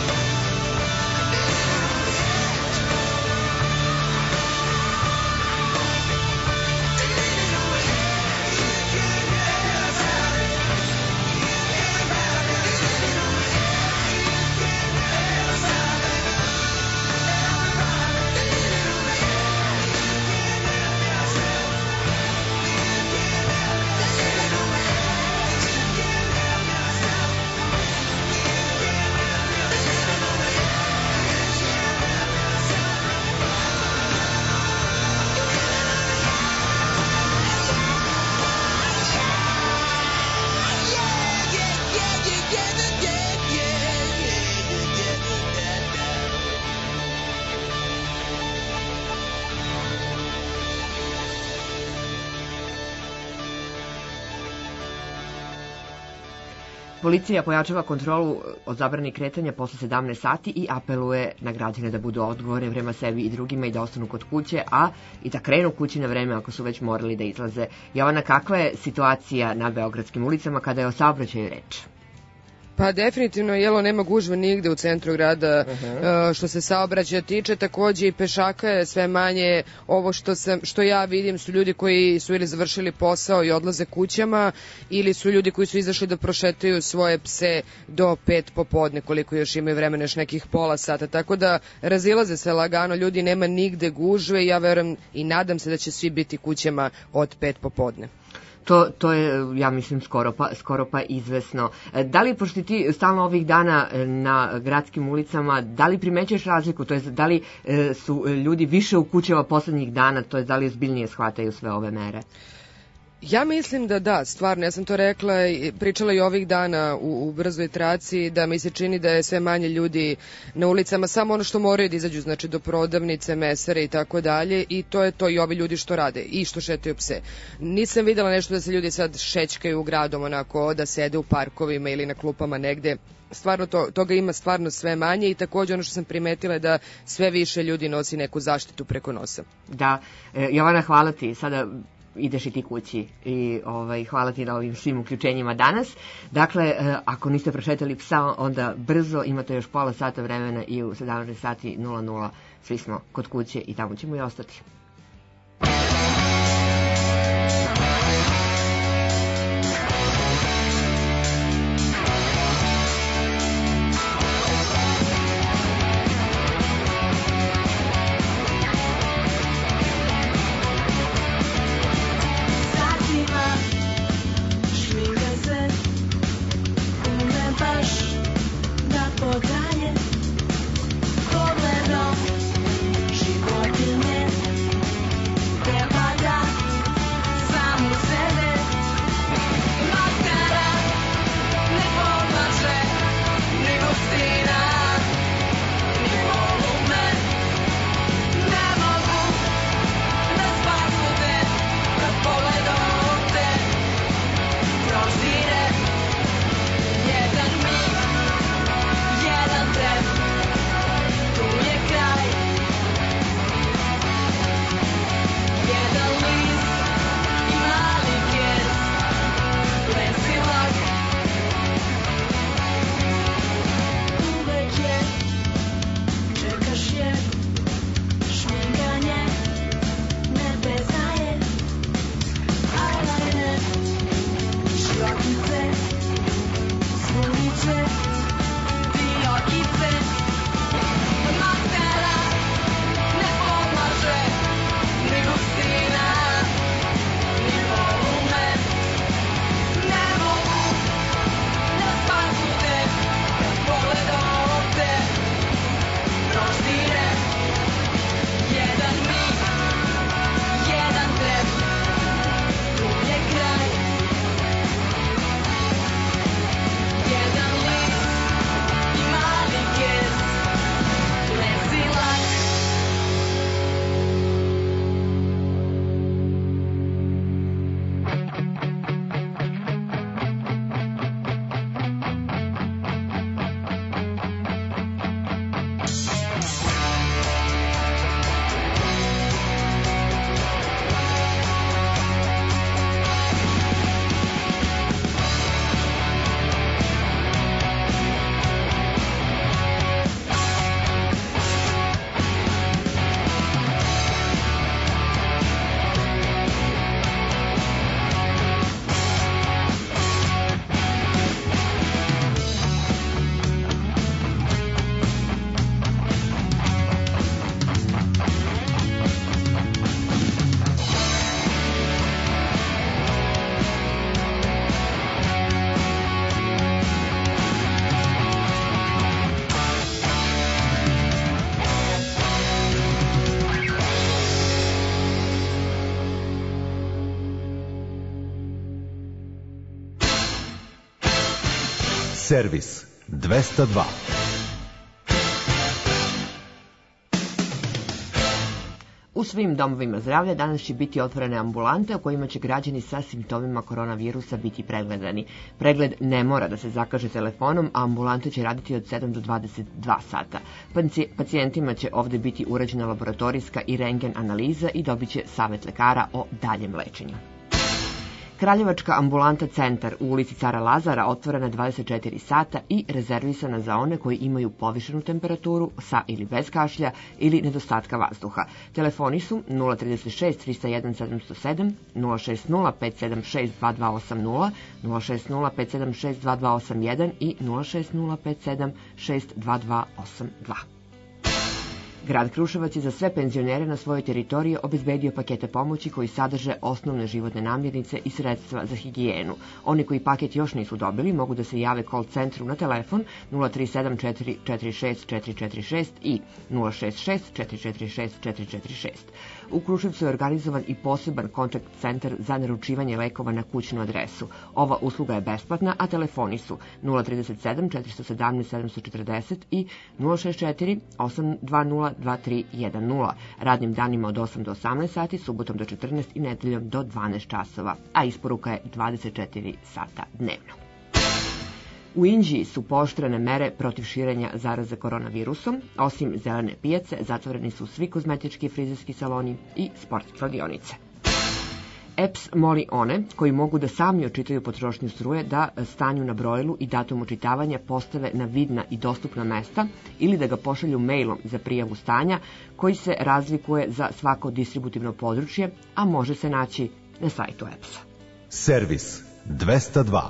Policija pojačava kontrolu od zabrane kretanja posle 17 sati i apeluje na građane da budu odgovorni prema sebi i drugima i da ostanu kod kuće, a i da krenu kući na vreme ako su već morali da izlaze. Jovana, kakva je situacija na beogradskim ulicama kada je o saobraćaju reč? Pa definitivno, jelo, nema gužve nigde u centru grada što se saobraćaja tiče, takođe i pešaka je sve manje. Ovo što ja vidim su ljudi koji su ili završili posao i odlaze kućama, ili su ljudi koji su izašli da prošetaju svoje pse do 5 popodne, koliko još imaju vremena, još nekih pola sata, tako da razilaze se lagano ljudi, nema nigde gužve i ja verujem i nadam se da će svi biti kućama od 5 popodne. To je, ja mislim, skoro pa izvesno. Da li, pošto ti stalno ovih dana na gradskim ulicama, da li primećuješ razliku, to je da li su ljudi više u kućama poslednjih dana, to je da li ozbiljnije shvataju sve ove mere? Ja mislim da, stvarno, ja sam to rekla i pričala i ovih dana u brzoj traci, da mi se čini da je sve manje ljudi na ulicama, samo ono što moraju da izađu, znači do prodavnice, mesare i tako dalje, i to je to, i ovi ljudi što rade i što šetaju pse. Nisam videla nešto da se ljudi sad šećkaju gradom, onako, da sede u parkovima ili na klupama negde. Stvarno toga ima stvarno sve manje, i takođe ono što sam primetila je da sve više ljudi nosi neku zaštitu preko nosa. Da, Jovana, hvala ti. Sada ideš i ti kući i hvala ti na ovim svim uključenjima danas. Dakle, ako niste prošetali psa, onda brzo, imate još pola sata vremena i u 17:00 svi smo kod kuće i tamo ćemo i ostati. Servis 202. U svim domovima zdravlja danas će biti otvorene ambulante u kojima će građani sa simptomima koronavirusa biti pregledani. Pregled ne mora da se zakaže telefonom, a ambulante će raditi od 7 do 22 sata. Pacijentima će ovde biti urađena laboratorijska i rentgen analiza i dobit će savet lekara o daljem lečenju. Kraljevačka ambulanta Centar u ulici Cara Lazara otvorena 24 sata i rezervisana za one koji imaju povišenu temperaturu sa ili bez kašlja ili nedostatka vazduha. Telefoni su 036 301 707, 060 576 2280, 060 576 2281 i 060 576 2282. Grad Kruševac je za sve penzionere na svojoj teritoriji obezbedio pakete pomoći koji sadrže osnovne životne namirnice i sredstva za higijenu. Oni koji paket još nisu dobili mogu da se jave call centru na telefon 037 446 446 i 066 446 446. U Kruševcu je organizovan i poseban kontakt centar za naručivanje lekova na kućnu adresu. Ova usluga je besplatna, a telefoni su 037 417 740 i 064 820 2310. Radnim danima od 8 do 18 sati, subotom do 14 i nedeljom do 12 časova, a isporuka je 24 sata dnevno. U Inđiji su pooštrene mere protiv širenja zaraze koronavirusom. Osim zelene pijace, zatvoreni su svi kozmetički i frizerski saloni i sportske kladionice. EPS moli one koji mogu da sami očitaju potrošnju struje da stanju na brojilu i datum očitavanja postave na vidna i dostupna mesta ili da ga pošalju mailom za prijavu stanja koji se razlikuje za svako distributivno područje, a može se naći na sajtu EPS-a. Servis 202.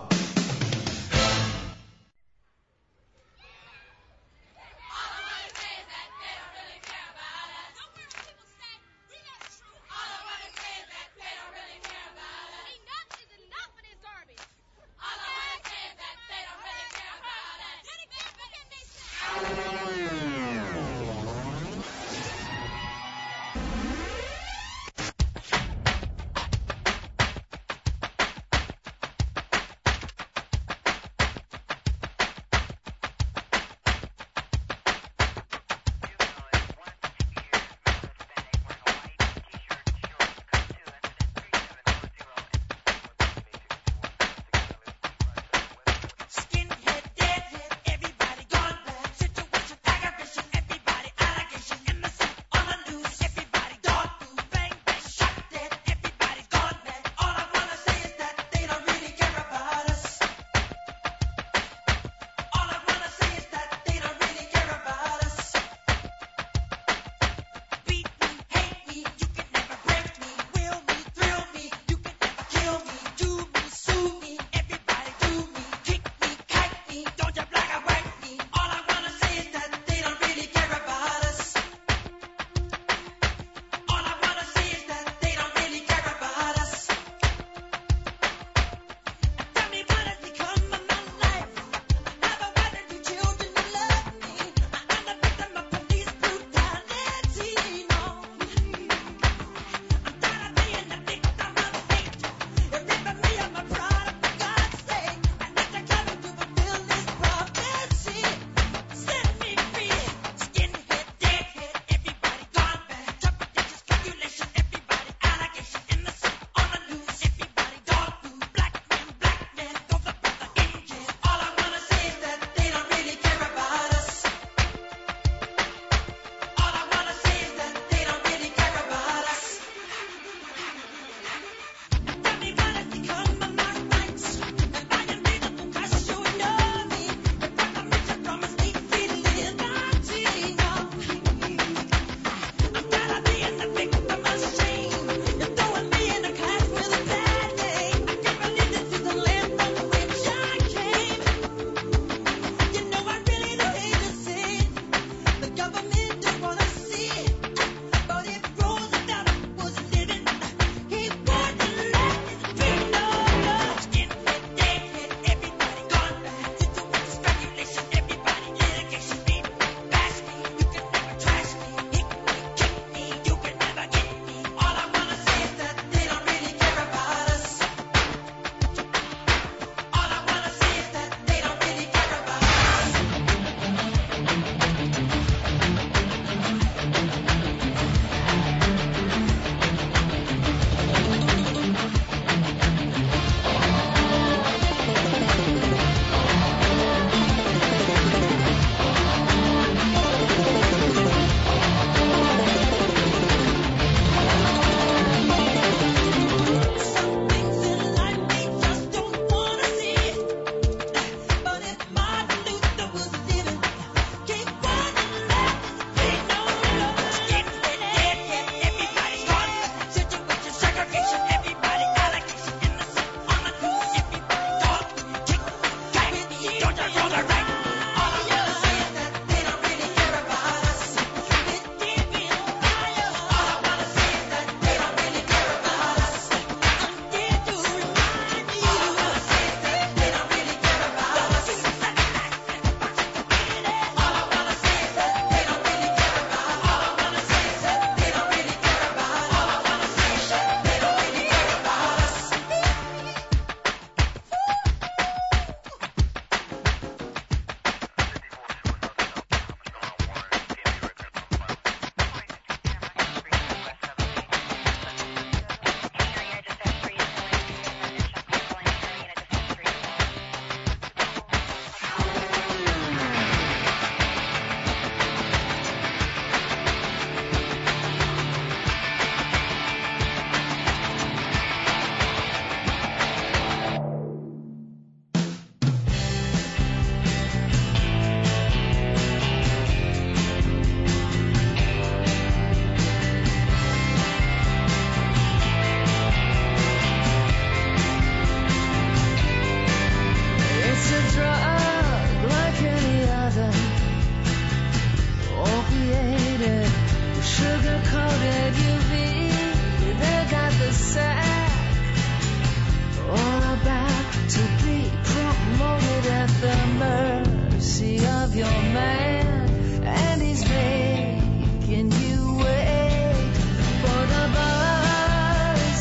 color-coded UV. They got the sack, all about to be promoted at the mercy of your man, and he's making you wait for the buzz.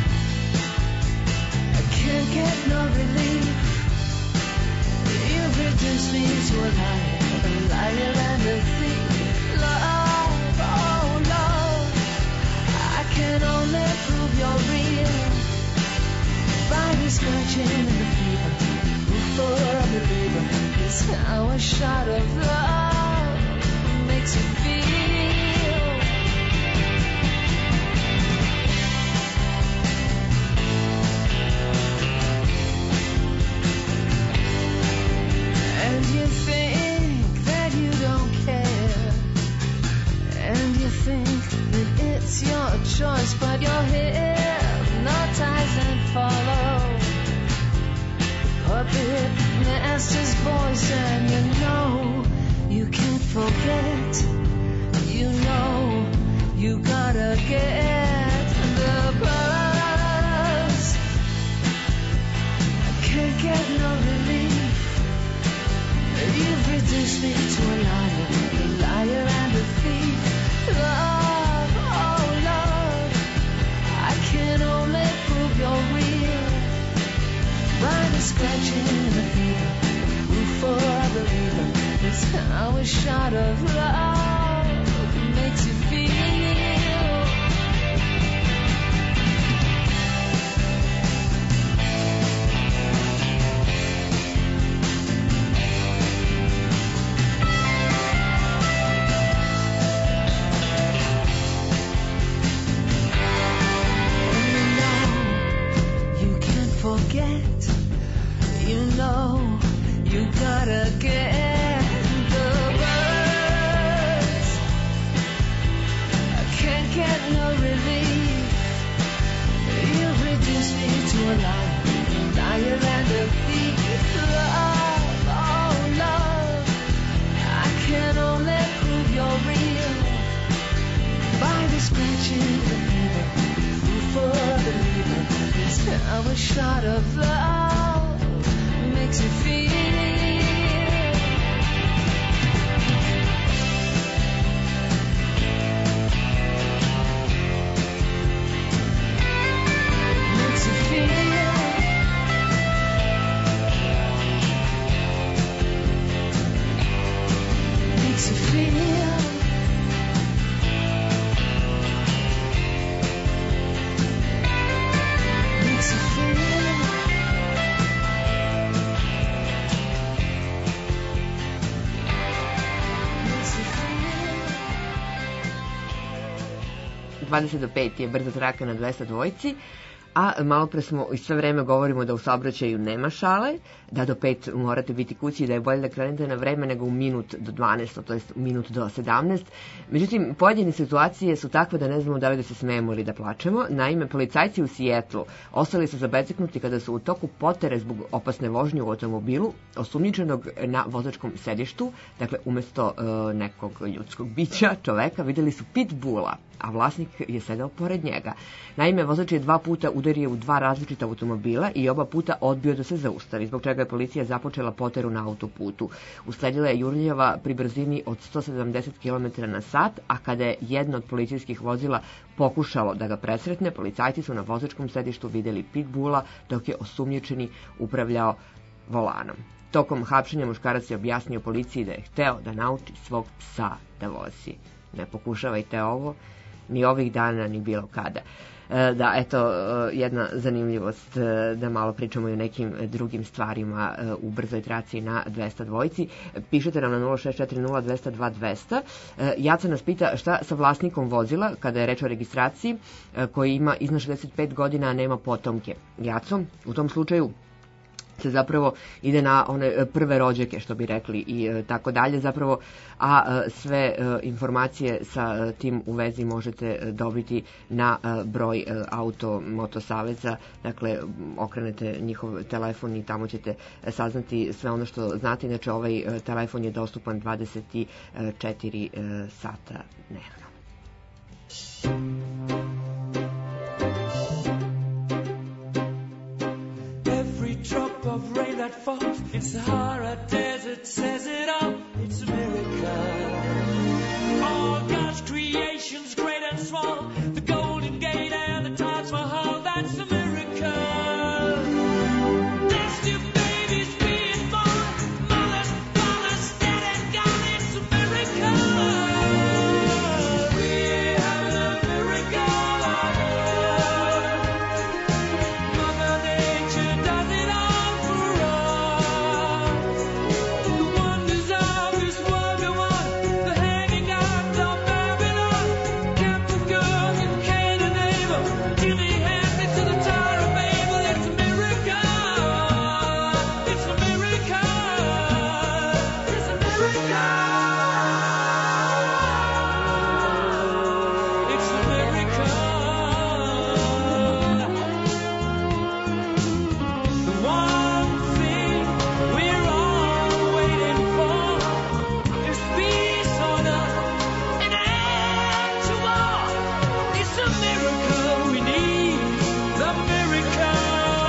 I can't get no relief. You've reduced me to a liar and a thief. Love, oh love, I can only prove you're real by the scratching and the fever. For a believer is how a shot of love makes you feel. And you think that you don't care, and you think that it's your choice, but you're hypnotized and follow puppet master's voice, and you know you can't forget. You know you gotta get the buzz. I can't get no relief. You've reduced me to a liar and a thief. Love, oh love, I can only prove you're real by the scratching and the fever. Root for a believer is how a shot of love makes you feel. Forget, you know, you gotta get the buzz. I can't get no relief. You've reduced me to a liar and a thief. Love, oh love, I can only prove you're real by the scratching the fever. For the believer, it's how a shot of love makes you feel. Makes you feel. Makes you feel. Makes you feel. 20 do 5 je brza traka na 200 dvojci, a malo pre smo i sve vreme govorimo da u saobraćaju nema šale, da do 5 morate biti kući, da je bolje da krenete na vreme nego u minut do 12, to jest u minut do 17. Međutim, pojedine situacije su takve da ne znamo da li da se smejemo ili da plačemo. Naime, policajci u Sijetlu ostali su zabeciknuti kada su u toku potere zbog opasne vožnje u automobilu osumnjičenog na vozačkom sedištu, dakle umesto nekog ljudskog bića, čoveka, videli su pitbula, a vlasnik je sedao pored njega. Naime, vozač je 2 puta udario u 2 različita automobila i oba puta odbio da se zaustavi, zbog čega je policija započela poteru na autoputu. Usledila je jurljava pri brzini od 170 km na sat, a kada je jedno od policijskih vozila pokušalo da ga presretne, policajci su na vozačkom sedištu videli pitbula dok je osumnjičeni upravljao volanom. Tokom hapšenja muškarac je objasnio policiji da je hteo da nauči svog psa da vozi. Ne pokušavajte ovo, ni ovih dana, ni bilo kada. Da, eto, jedna zanimljivost, da malo pričamo i o nekim drugim stvarima u brzoj traci na 200 dvojci. Pišete nam na 0640 202 200. Jaca nas pita šta sa vlasnikom vozila, kada je reč o registraciji, koji ima iznad 65 godina, a nema potomke. Jaco, u tom slučaju se zapravo ide na one prve rođake, što bi rekli, i tako dalje zapravo, a sve informacije sa tim u vezi možete dobiti na broj Auto-Moto Saveza, dakle okrenete njihov telefon i tamo ćete saznati sve ono što znate. Inače, ovaj telefon je dostupan 24 sata dnevno. Every drop of rain that falls in Sahara Desert says it all. It's a miracle. All God's creations, great and small, the Golden Gate and the Taj Mahal, that's a miracle. There's two babies being born, mother, father, dead and gone, it's a miracle. We're having a miracle on earth. Mother Nature does it all for us. The wonders of this world go on, the hanging gods of Babylon, captive girls in Cain and Abel, Jimmy Hendrix to the Tower of Babel. It's a miracle. It's a miracle. It's a miracle. It's a miracle. The one thing we're all waiting for is peace on earth, an end to war. It's a miracle we need, the miracle.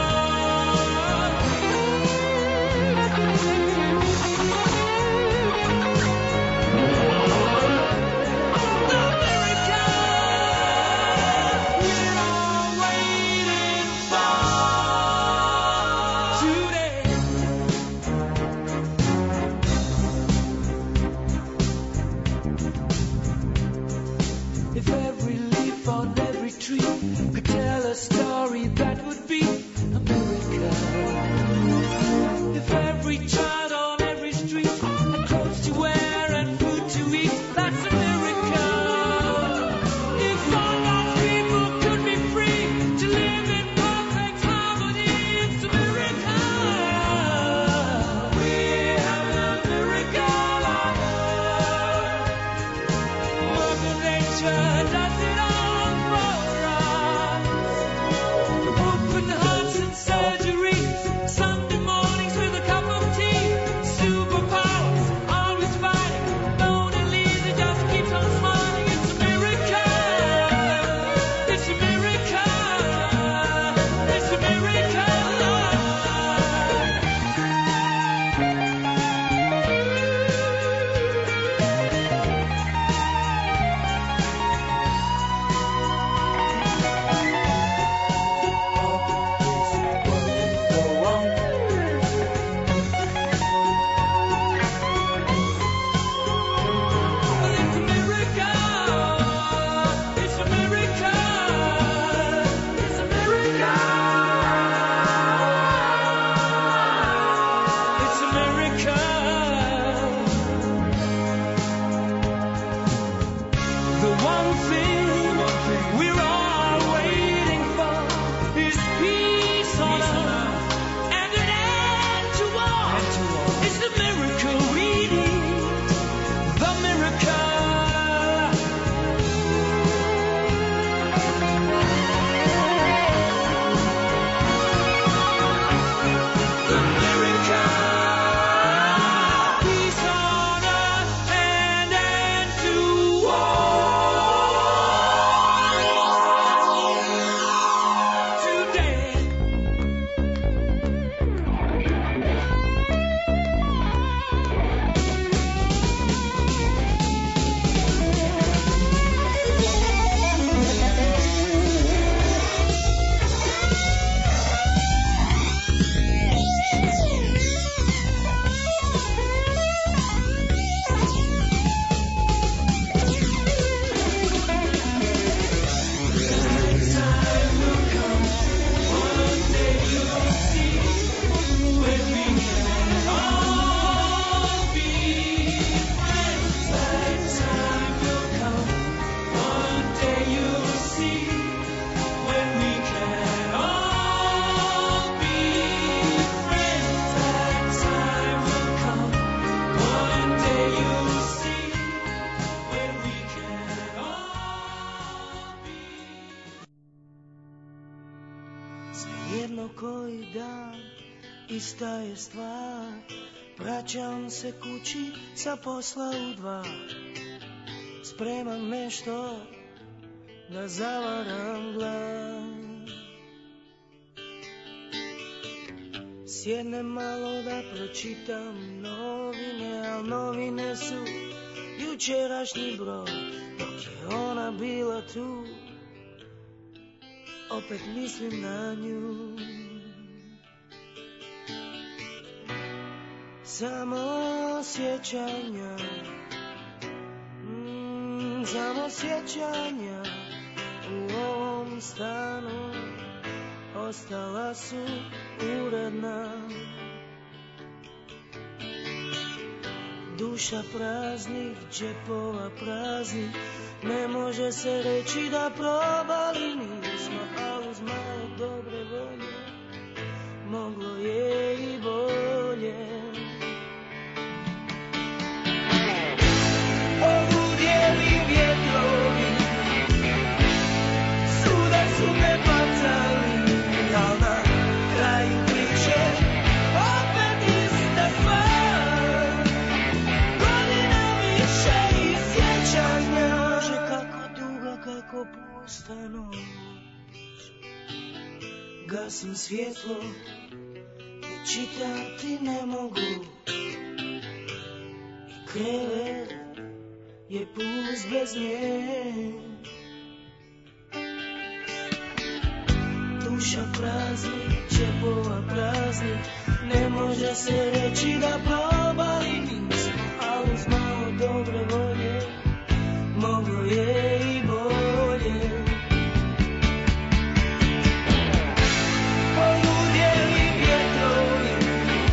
The miracle we're all waiting for today. If every leaf on every tree could tell a story, that would be a miracle. If every child on every street had clothes to wear and food to eat, that's a miracle. If all God's people could be free to live in perfect harmony, it's a miracle. We're having a miracle on earth. Mother Nature does it all for us. Open hearts and surgeries, Sunday mornings with a cup of tea, superpowers, always fighting. Mona Lisa just keeps on smiling. It's a miracle. It's a miracle. It's a miracle. It's a miracle. It's a miracle. It's a miracle. The one thing we're all waiting for is peace on earth and an end to war. It's the miracle we need, the miracle. The miracle. Peace on earth and end to war. Today. Time will come, one day you'll see when we can all be friends. That time will come, one day you'll see when we can all be friends. That time will come, one day you'll see when we can all be. Svejedno koji dan, ista je stvar. Vraćam se kući sa posla u 2. Spremam nešto da zavaram glas. Sjednem malo da pročitam novine, al novine su jučerašnji broj. Dok je ona bila tu, opet mislim na nju. Samo sjećanja, samo sjećanja u ovom stanu ostala su uredna. Duša praznih, džepova praznih, ne može se reći da probali nismo, ali uz malo dobre volje moglo je i bolje. Poludjeli vjetrovi, svuda su me bacali, al na kraju priče opet ista stvar. Godina više i sjećanja, može kako duga, kako pusta noć. Gasim svjetlo i čitati ne mogu, i krevet je pust bez nje. Duša prazni, džepova prazni, ne može se reći da probali nismo, ali uz malo dobre volje moglo je i bolje. Poludjeli vjetrovi,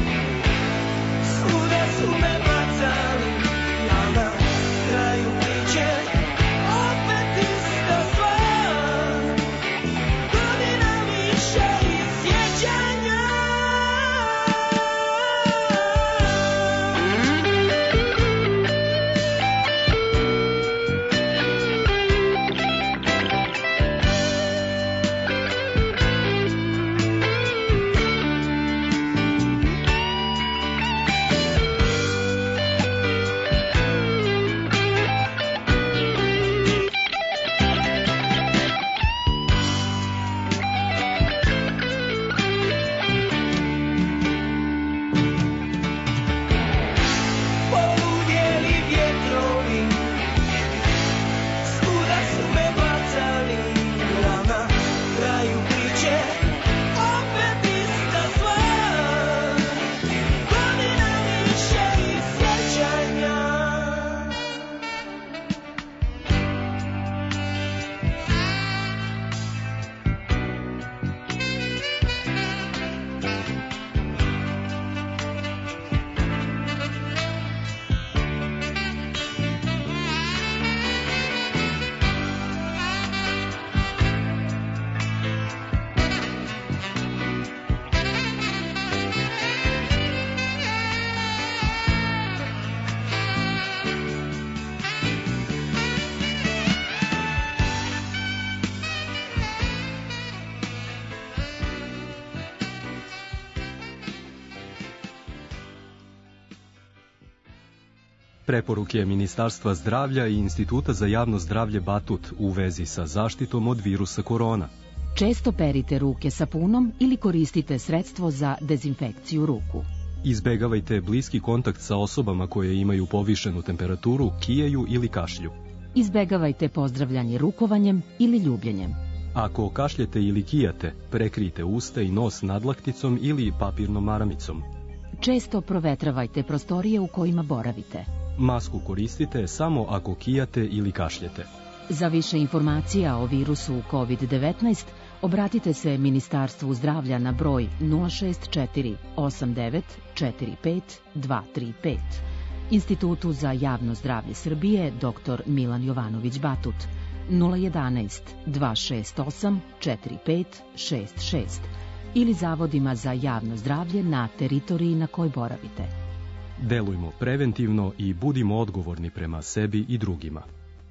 svuda su me bacali, al na kraju priče opet ista stvar. Godina više i sjećanja. Poludjeli vjetrovi, svuda su me bacali, al na kraju priče opet ista stvar. Godina više i sjećanja. Preporuke Ministarstva zdravlja i Instituta za javno zdravlje Batut u vezi sa zaštitom od virusa korona. Često perite ruke sapunom ili koristite sredstvo za dezinfekciju ruku. Izbegavajte bliski kontakt sa osobama koje imaju povišenu temperaturu, kijeju ili kašlju. Izbegavajte pozdravljanje rukovanjem ili ljubljenjem. Ako kašljete ili kijate, prekrijte usta i nos nadlakticom ili papirnom maramicom. Često provetravajte prostorije u kojima boravite. Masku koristite samo ako kijate ili kašljete. Za više informacija o virusu COVID-19 obratite se Ministarstvu zdravlja na broj 064 89 45 235, Institutu za javno zdravlje Srbije dr. Milan Jovanović Batut 011 268 4566 ili zavodima za javno zdravlje na teritoriji na kojoj boravite. Delujmo preventivno i budimo odgovorni prema sebi i drugima.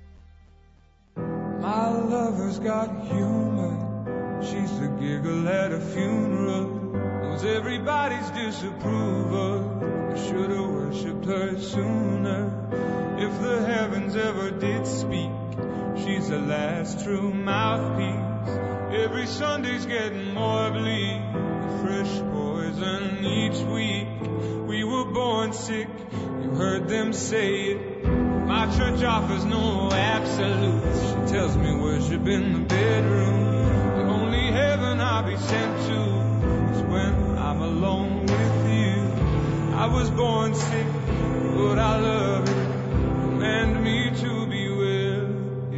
My lover's got humor. She's the giggle at a funeral. Knows everybody's disapproval. I should have worshipped her sooner. If the heavens ever did speak, she's the last true mouthpiece. Every Sunday's getting more bleak, fresh poison each week. We were born sick, you heard them say it. My church offers no absolutes. She tells me worship in the bedroom. The only heaven I'll be sent to is when I'm alone with you. I was born sick, but I love it. Command me to be well.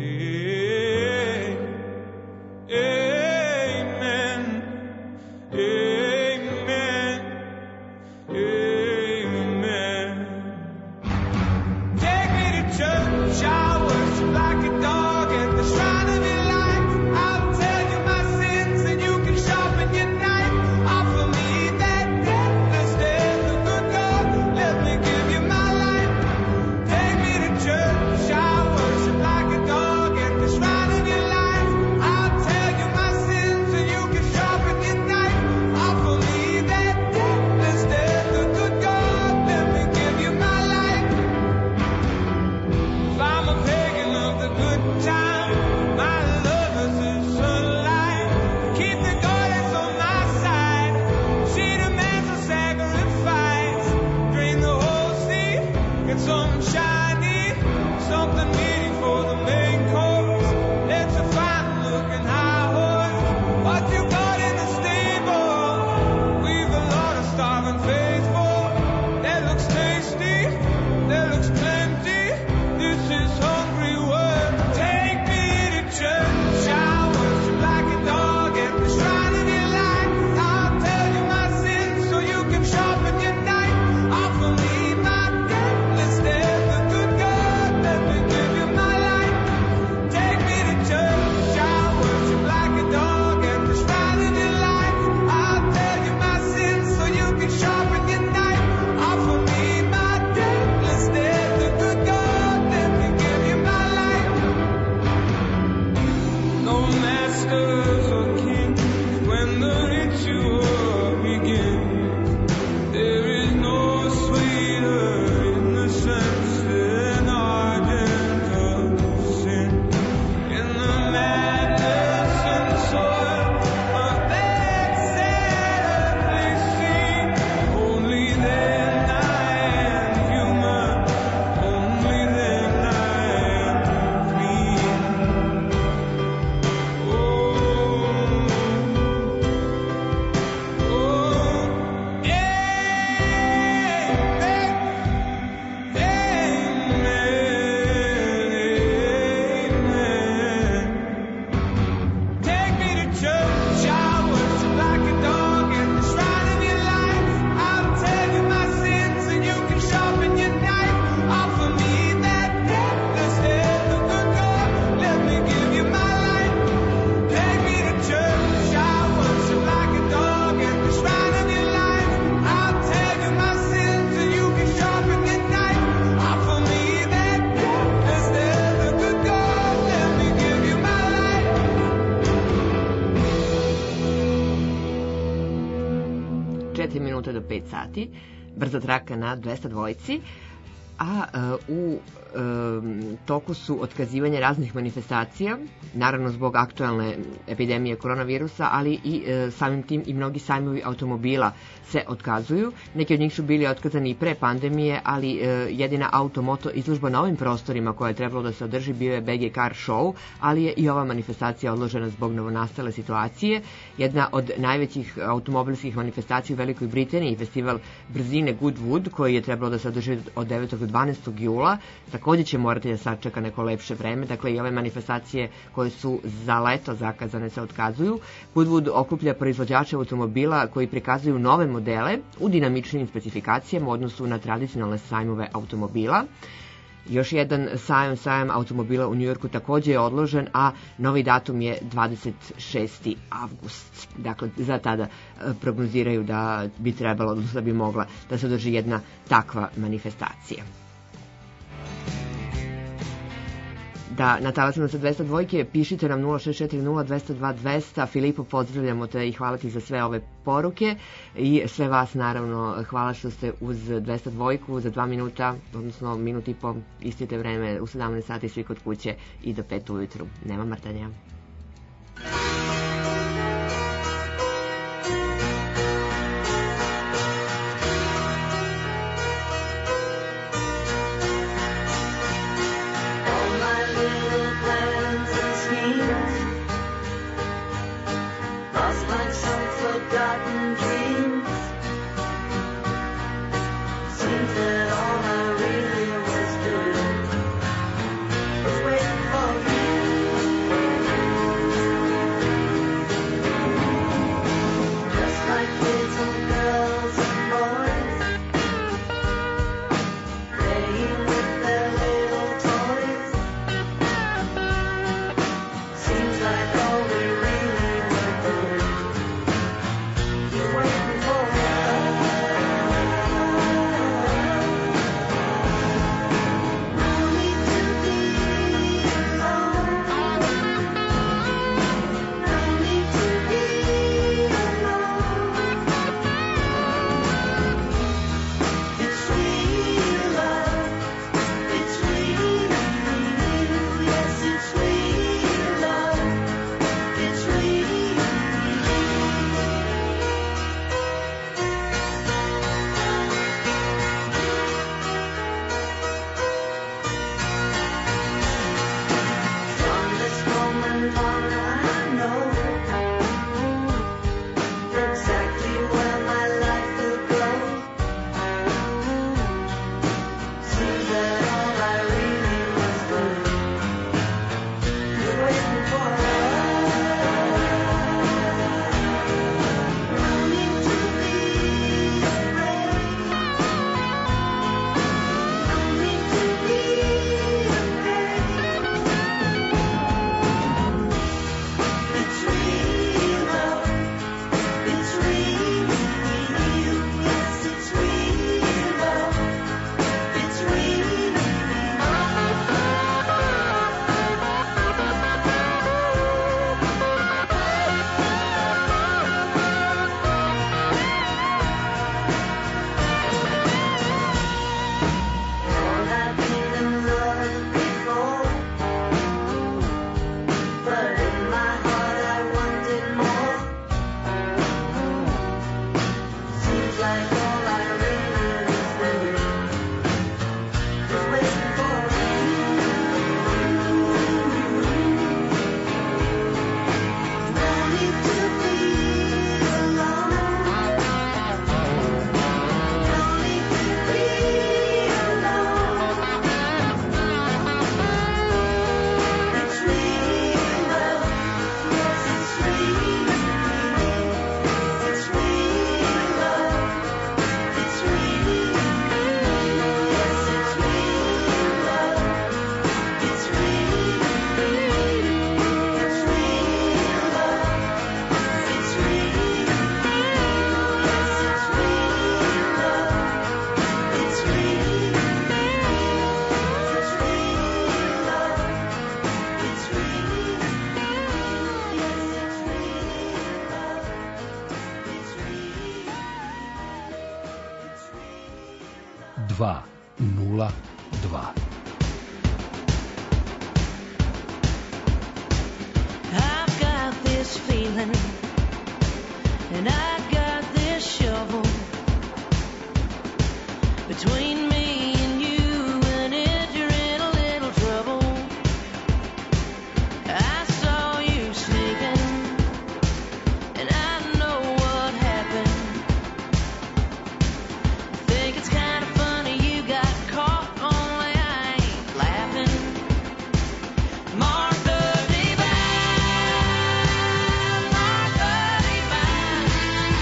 Amen. Amen. Amen. Take me to church, I worship like a dog at the shrine of your life. I'll tell you my sins and you can sharpen your knife. Offer me that deathless death, the good God, let me give you my life. Take me to church, I worship like a dog at the shrine of your life. I'll tell you my sins and you can sharpen your knife. Offer me that deathless death, the good God, let me give you my life. If I'm a pagan of the good time, my love is the sunlight. Keep the goddess on my side. She demands a sacrifice. Drain the whole sea, get something shiny, something meaty for the main course. Let's a fine looking high horse. What you got in the stable? We've a lot of starving faithful. That looks tasty, that looks plenty. This is hungry work. Take me to church. I worship like a dog at the shrine of your life. I'll tell you my sins so you can sharpen your knife. Offer me my deathless death, the good God, let me give you my life. Take me to church. I worship like a dog at the shrine of your life. I'll tell you my sins so you can sharpen your knife. Offer me my deathless death, the good God, let me give you my life. No masters or kings when the ritual begins. There is no sweeter innocence than ardent of sin. In the madness and soil of that sadly scene, only then I am human, only then I am clean. Oh, take me to church, I worship like a dog at the shrine of your life. I'll tell you my sins and you can sharpen your knife. Offer me that deathless death, the good God, let me give you my life. Take me to church, I worship like a dog at the shrine of your life. I'll tell you my sins and you can sharpen your knife. Offer me that deathless death, the good God, let me give you my life. 4 minuta do 5 sati, brza traka na 202, a u toku su otkazivanje raznih manifestacija, naravno zbog aktualne epidemije koronavirusa, ali i samim tim i mnogi sajmovi automobila se otkazuju. Neki od njih su bili otkazani i pre pandemije, ali jedina automoto izložba na ovim prostorima koja je trebalo da se održi bio je BG Car Show, ali je i ova manifestacija odložena zbog novonastale situacije. Jedna od najvećih automobilskih manifestacija u Velikoj Britaniji, festival brzine Goodwood, koji je trebalo da se održi od 9. do 12. jula, takođe će morati da sačeka neko lepše vreme. Dakle, i ove manifestacije koje su za leto zakazane se otkazuju. Goodwood okuplja proizvođače automobila koji prikazuju nove modele u dinamičnim specifikacijama u odnosu na tradicionalne sajmove automobila. Još jedan sajam automobila u Njujorku takođe je odložen, a novi datum je 26. avgust. Dakle, za tada prognoziraju da bi trebalo, odnosno da bi mogla da se održi jedna takva manifestacija. Da, na talasima sa 202, pišite nam 0640-202-200. Filipo, pozdravljamo te i hvala ti za sve ove poruke i sve vas naravno hvala što ste uz 202 za 2 minuta, odnosno minut i po, istite vreme u 17 sati svi kod kuće i do 5 ujutru. Nema mrtanja. I've got this feeling, and I got this shovel between me and you, and if you're in a little trouble, I saw you sneaking, and I know what happened. Think it's kind of funny you got caught, only I ain't laughing. Martha Devine, Martha Devine.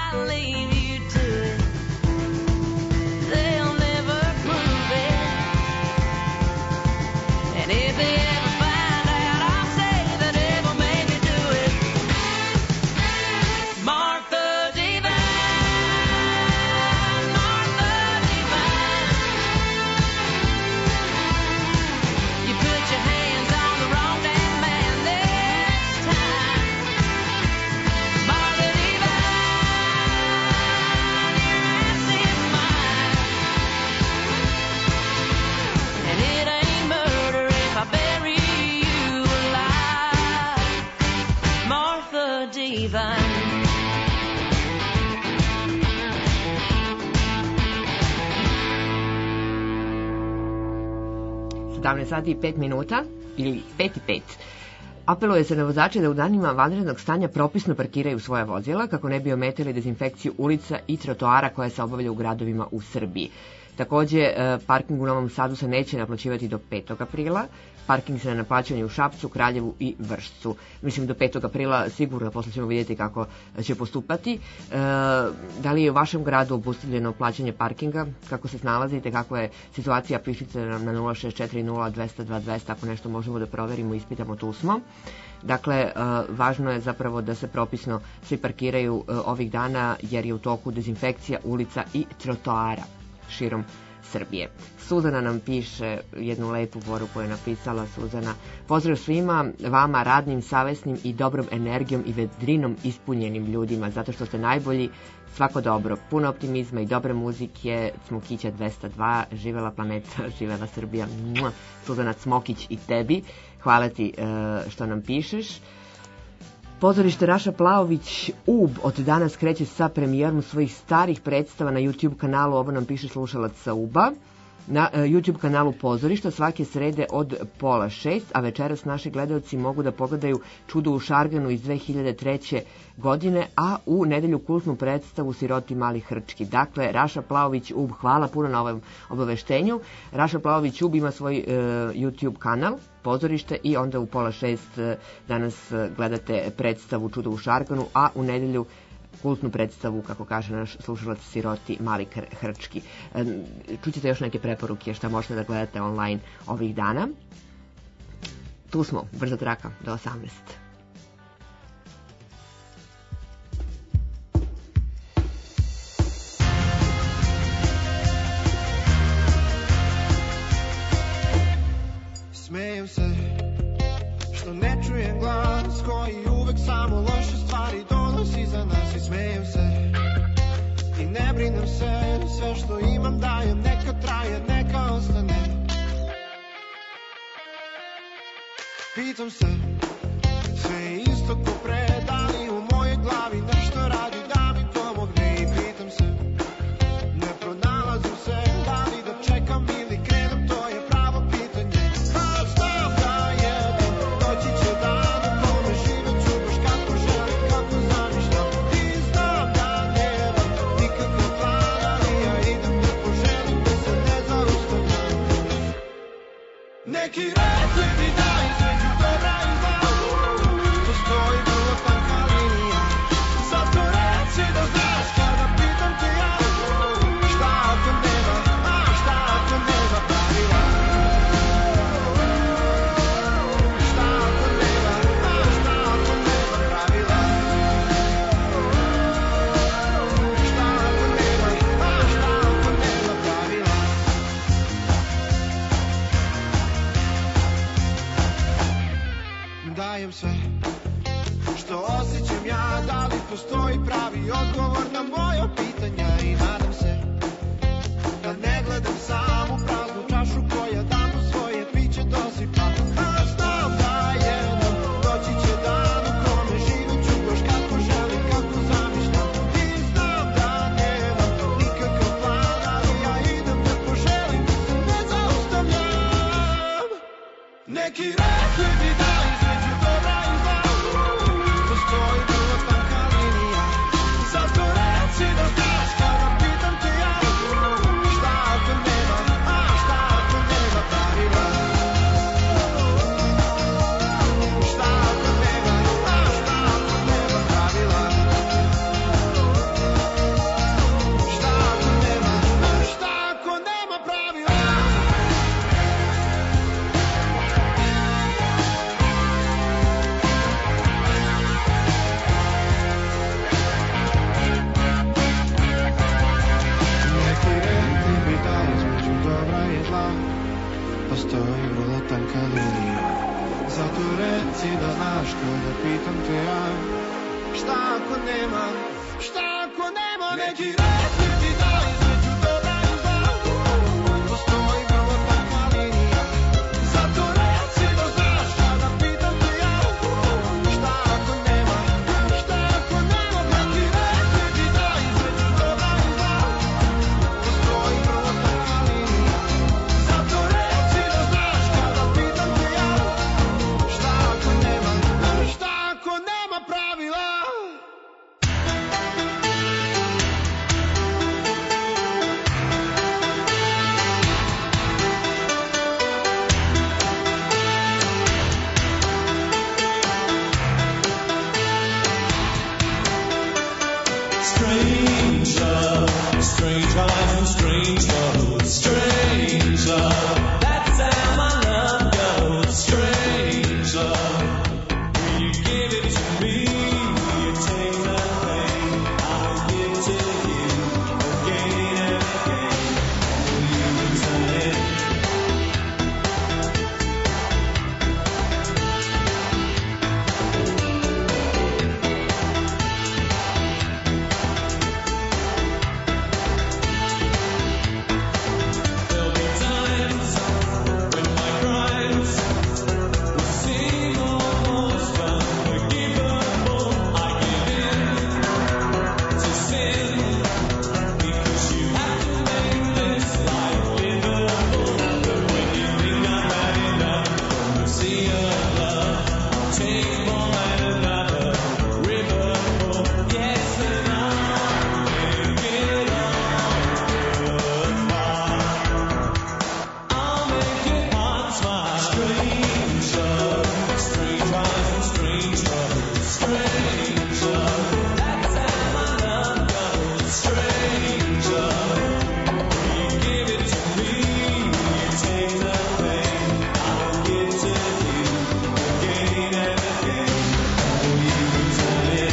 I'll leave you to it. They'll never prove it. And if they ever find out, I'll say the devil made me do it. Martha Divine, Martha Divine. You put your hands on the wrong damn man this time. Martha Divine, your ass is mine. And it ain't murder if I bury you alive. Martha Divine. 17 sati i 5 minuta ili 5 i 5. Apeluje se na vozače da u danima vanrednog stanja propisno parkiraju svoja vozila kako ne bi ometili dezinfekciju ulica i trotoara koja se obavlja u gradovima u Srbiji. Takođe, parking u Novom Sadu se neće naplaćivati do 5. aprila. Parking se ne naplaćuje u Šapcu, Kraljevu i Vršcu. Mislim, do 5. aprila sigurno, posle ćemo vidjeti kako će postupati. Da li je u vašem gradu obustavljeno plaćanje parkinga? Kako se snalazite? Kakva je situacija? Pišite nam na 0640200222 ako nešto možemo da proverimo, ispitamo, tu smo. Dakle, važno je zapravo da se propisno svi parkiraju ovih dana jer je u toku dezinfekcija ulica i trotoara širom Srbije. Suzana nam piše jednu lepu poruku koju je napisala. Suzana: pozdrav svima vama, radnim, savesnim i dobrom energijom i vedrinom ispunjenim ljudima, zato što ste najbolji, svako dobro, puno optimizma i dobre muzike. Cmokića 202, živela planeta, živela Srbija. Mua. Suzana Cmokić i tebi, hvala ti što nam pišeš. Pozorište Raša Plaović UB od danas kreće sa premijerom svojih starih predstava na YouTube kanalu, ovo nam piše slušalac sa UBA. Na YouTube kanalu Pozorišta svake srede od 5:30, a večeras naši gledalci mogu da pogledaju Čudo u Šarganu iz 2003. godine, a u nedelju kultnu predstavu Siroti mali hrčki. Dakle, Raša Plaović UB, hvala puno na ovom obaveštenju. Raša Plaović UB ima svoj YouTube kanal Pozorište i onda u 5:30 danas gledate predstavu Čudo u Šarganu, a u nedelju kultnu predstavu, kako kaže naš slušalac, Siroti mali hrčki. Čućete još neke preporuke šta možete da gledate online ovih dana. Tu smo, brza traka do 18. Smejem se što ne čujem glas koji uvek samo loše stvari donosi za nas. I smejem se i ne brinem se, sve što imam dajem, neka traje, neka ostane. Pitam se, sve je isto ko pre, da li u mojoj glavi nešto radi da mi pomogne. I pitam se, ne pronalazim se, da li da čekam ili krenem, to je pravo pitanje. A znam da jednom doći će dan u kome živjet ću baš kako želim, kako zamišljam. I znam da nemam nikakav plan, ali ja idem da poželim, da se ne zaustavljam. Neki rekli bi da između dobra i zla postoji vrlo tanka linija. Zato reci da znaš kada pitam te ja, šta ako nema, a šta ako nema pravila. Šta ako nema, a šta ako nema pravila. Šta ako nema, a šta ako nema pravila. Dajem sve što osjećam ja, da li postoji pravi odgovor na moja pitanja. I nadam se da ne gledam samo praznu čašu koja dan u svoje piće dosipa. A znam da jednom doći će dan u kome živjet ću baš kako želim, kako zamišljam. I znam da nemam nikakav plan, ali ja idem da poželim, da se ne zaustavljam. Neki rekli bi da između dobra i zla postoji vrlo tanka linija. Zato reci da znaš kada pitam te ja, šta ako nema, a šta ako nema pravila. Šta ako nema, a šta ako nema pravila. Šta ako nema, a šta ako nema pravila. Zato reci da znaš kada pitam te ja. Šta ako nema, šta ako nema neki red, neki da između dobra i zla. Postoji vrlo takva linija. Zato reci da znaš kada pitam te ja. Šta ako nema, šta ako nema neki red, neki da između dobra i zla. Postoji vrlo takva linija. Zato reci da znaš kada pitam te ja. Šta ako nema, šta ako nema pravila. Strange love, strange life and strange love, strange love. That's how my love goes. Strange love. Will you give it to me? Will you take the pain? I will give to you again and again. Will you return it? There'll be times when my crimes will seem almost unforgivable. I give in to sin because you have to make this life livable. But when you think I've had enough from the sea of love, I'll take more than another river full. Yes, and I'll make it all worthwhile. I'll make your heart smile. Strange love, strange life and strange love, strange love. That's how my love goes. Strange love. Will you give it to me? Will you take the pain? I will give to you again and again. Will you return it?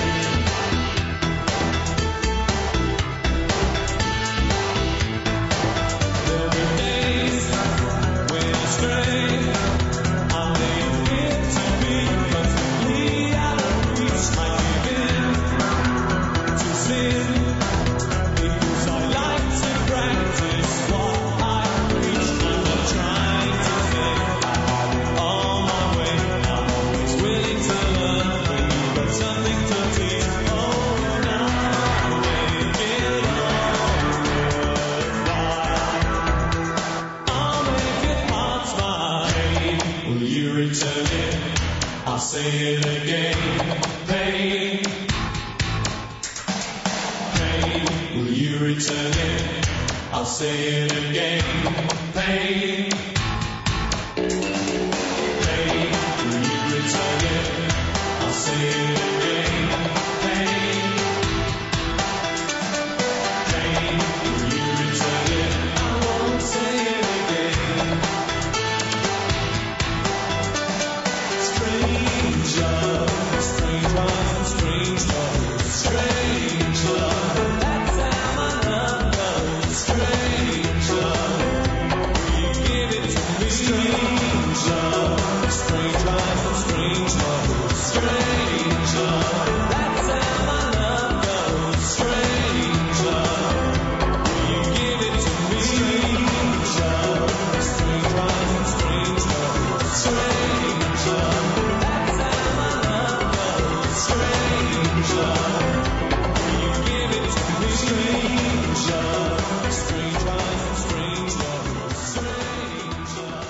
There'll be days when I stray. I'll lay it to be perfectly out of reach. I give in to sin because I like to practice what I preach. I'm not trying to think I have it all my way. I'm always willing to learn when you've got something to teach. Oh, now I'll make it all worthwhile. I'll make your heart smile. Will you return it? I'll say it again. Pain, pain. Will you return it? I'll say it again. Pain, pain. Will you return it? I'll say it again. Pain, pain. Will you return it? I won't say it again. Strange love, strange life and strange love, strange love. That's how my love goes. Strange love. Will you give it to me? Strange love, strange life and strange love, strange love. That's how my love goes. Strange love. Will you give it to me? Strange love, strange life and strange love, strange love. That's how my love goes. Strange love. Will you give it to me? Strange love, strange life and strange love, strange love.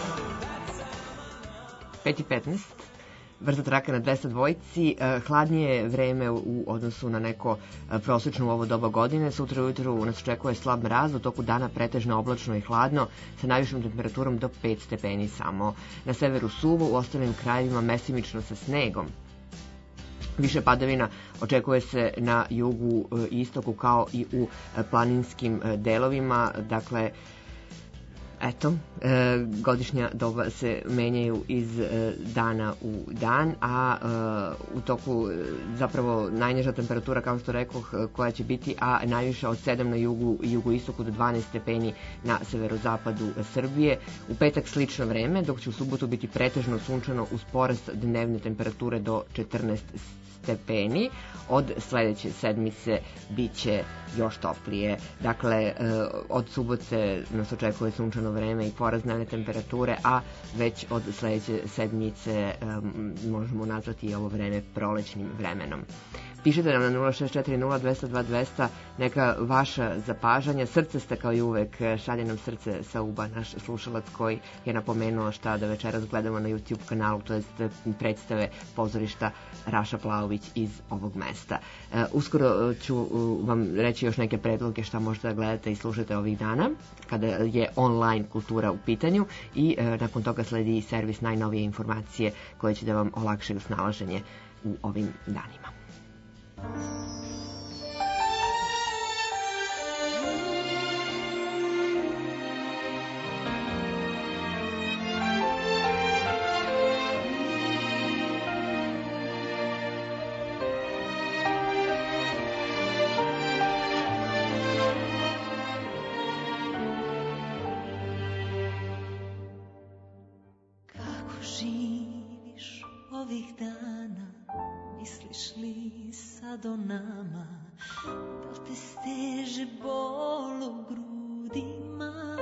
5:15. Brza traka na 202. Hladnije je vreme u odnosu na neko prosečno u ovo doba godine. Sutra ujutru nas očekuje slab mraz, u toku dana pretežno oblačno i hladno sa najvišom temperaturom do 5 stepeni samo. Na severu suvo, u ostalim krajevima mesimično sa snegom. Više padavina očekuje se na jugu i istoku kao i u planinskim delovima. Dakle, Eto, godišnja doba se menjaju iz dana u dan, a u toku zapravo najniža temperatura, kao što rekoh, koja će biti, a najviša od 7 na jugu i jugoistoku do 12 stepeni na severozapadu Srbije. U petak slično vreme, dok će u subotu biti pretežno sunčano uz porast dnevne temperature do 14 stepeni. Od sledeće sedmice biće još toplije. Dakle, od subote nas očekuje sunčano vreme i porast dnevne temperature, a već od sledeće sedmice možemo nazvati i ovo vreme prolećnim vremenom. Pišite nam na 0640-202-200 neka vaša zapažanja. Srce ste kao i uvek, šalje nam srce sa uba naš slušalac koji je napomenuo šta da večeras gledamo na YouTube kanalu, to jest predstave pozorišta Raša Plaović iz ovog mesta. Uskoro ću vam reći još neke predloge šta možete da gledate i slušate ovih dana kada je online kultura u pitanju i nakon toga sledi servis najnovije informacije koje će da vam olakšaju snalaženje u ovim danima. Kako živiš ovih dana? Misliš li sad o nama? Da li te steže bol u grudima?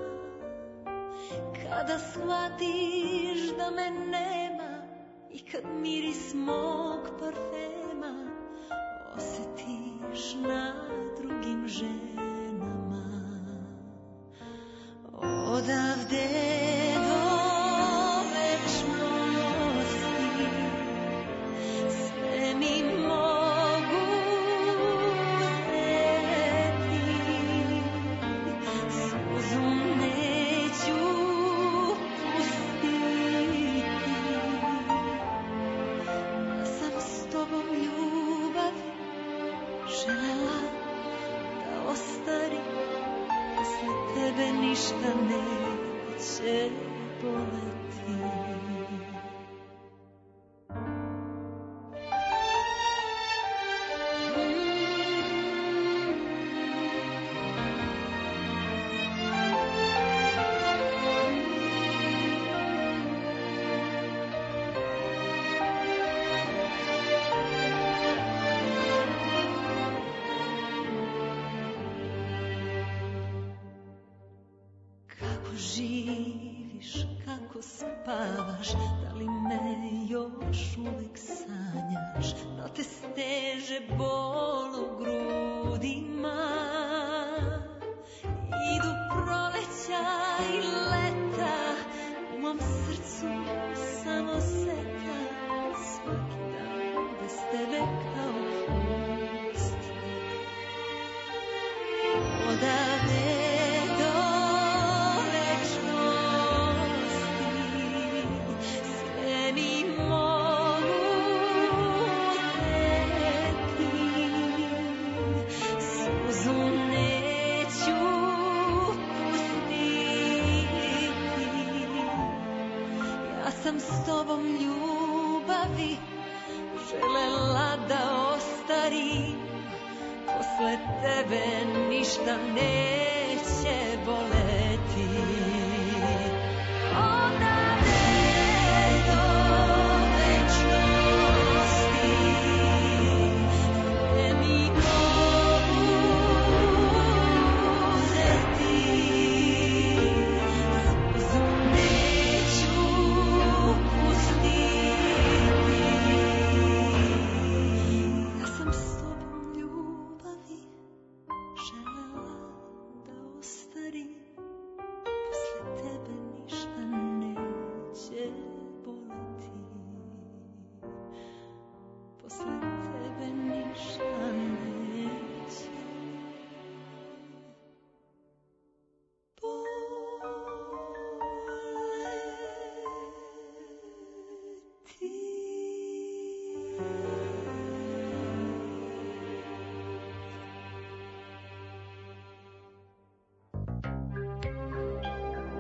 Kada shvatiš da me nema i kad miris mog parfema osetiš na drugim ženama, odavde do večnosti sve mi mogu uzeti, suzu neću pustiti. Ja sam s tobom ljubav želela da ostari, posle tebe ništa neće boleti. Kako živiš, kako spavaš, da li me još uvek sanjaš, da li te steže bol u grudima? Idu proleća i leta, u mom srcu samo seta, svaki dan bez tebe kao pust. Odavde do večnosti sve mi mogu uzeti, suzu neću pustiti. Ja sam s tobom ljubavi želela da ostarim, posle tebe ništa neće boleti. Odavde do večnosti sve mi mogu uzeti, suzu neću pustiti. Ja sam s tobom ljubavi želela da ostarim, posle tebe ništa neće boleti, posle tebe ništa neće boleti.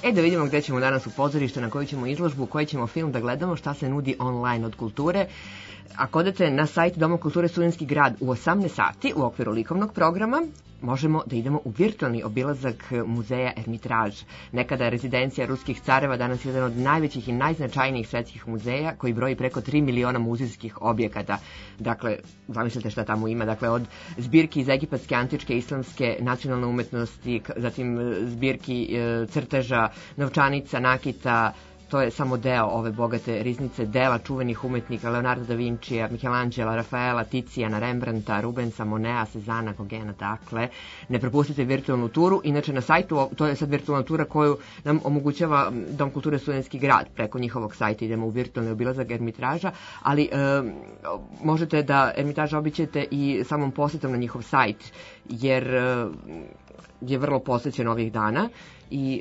Da vidimo gde ćemo danas u pozorište, na koju ćemo izložbu, koji ćemo film da gledamo, šta se nudi online od kulture. Ako odete na sajt Doma kulture Studentski grad u 18 sati u okviru likovnog programa, možemo da idemo u virtualni obilazak muzeja Ermitraž. Nekada rezidencija ruskih careva, danas je jedan od najvećih i najznačajnijih svetskih muzeja koji broji preko 3 miliona muzejskih objekata. Dakle, zamislite šta tamo ima. Dakle, od zbirki iz egipatske, antičke, islamske, nacionalne umetnosti, zatim zbirki crteža, novčanica, nakita. To je samo deo ove bogate riznice dela čuvenih umetnika Leonardo da Vincija, Michelangela, Rafaela, Ticijana, Rembrandta, Rubensa, Monea, Cezana, Gogena. Dakle, ne propustite virtualnu turu. Inače, na sajtu, to je sad virtualna tura koju nam omogućava Dom kulture Studentski grad. Preko njihovog sajta idemo u virtualni obilazak Ermitraža, ali možete da Ermitraž obićete i samom posetom na njihov sajt, jer je vrlo posećen ovih dana i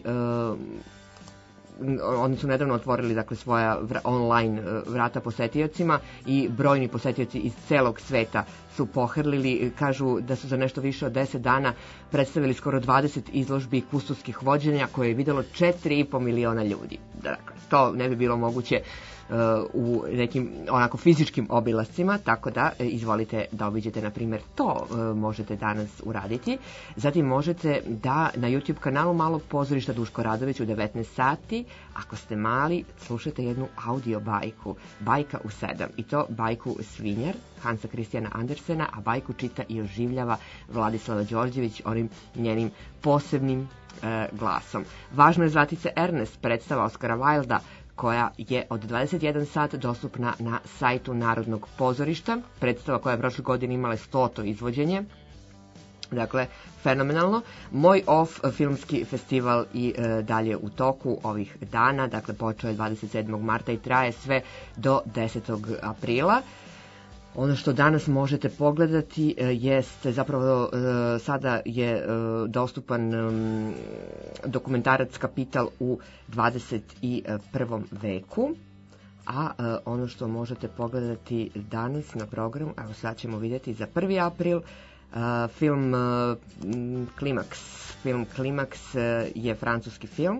oni su nedavno otvorili dakle svoja online vrata posetiocima i brojni posetioci iz celog sveta su pohrlili. Kažu da su za nešto više od 10 dana predstavili skoro 20 izložbi kustovskih vođenja koje je videlo 4,5 miliona ljudi. Dakle, to ne bi bilo moguće u nekim onako fizičkim obilascima, tako da izvolite da obiđete, na primjer, to možete danas uraditi. Zatim možete da na YouTube kanalu Malog pozorišta Duško Radović u 19 sati, ako ste mali, slušate jednu audio bajku, Bajka u 7, i to bajku Svinjar Hansa Kristijana Andersena, a bajku čita i oživljava Vladislava Đorđević onim njenim posebnim glasom. Važno je zvati se Ernest, predstava Oskara Wilda, koja je od 21 sat dostupna na sajtu Narodnog pozorišta. Predstava koja je prošle godine imala 100. izvođenje. Dakle, fenomenalno. Moj off filmski festival i dalje u toku ovih dana. Dakle, počeo je 27. marta i traje sve do 10. aprila. Ono što danas možete pogledati jeste, zapravo sada je dostupan dokumentarac Kapital u 21. veku, a ono što možete pogledati danas na programu, evo sad ćemo vidjeti za 1. april, film Klimaks. Film Klimaks je francuski film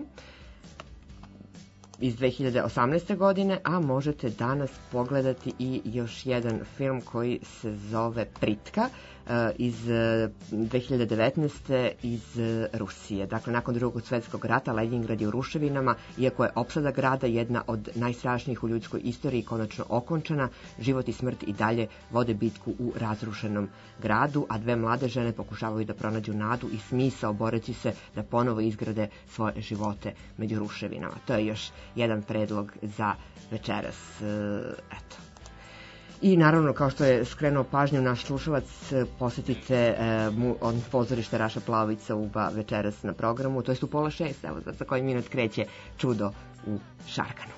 iz 2018. godine, a možete danas pogledati i još jedan film koji se zove Pritka iz 2019. iz Rusije. Dakle, nakon Drugog svjetskog rata Leningrad je u ruševinama, iako je opsada grada jedna od najstrašnijih u ljudskoj istoriji konačno okončana, život i smrt i dalje vode bitku u razrušenom gradu, a dve mlade žene pokušavaju da pronađu nadu i smisao boreći se da ponovo izgrade svoje živote među ruševinama. To je još jedan predlog za večeras. Eto. I naravno, kao što je skrenuo pažnju naš slušalac, posetite pozorište Raša Plavovića Uba večeras na programu, to je u 5:30, evo za koji minut kreće Čudo u Šarkanu.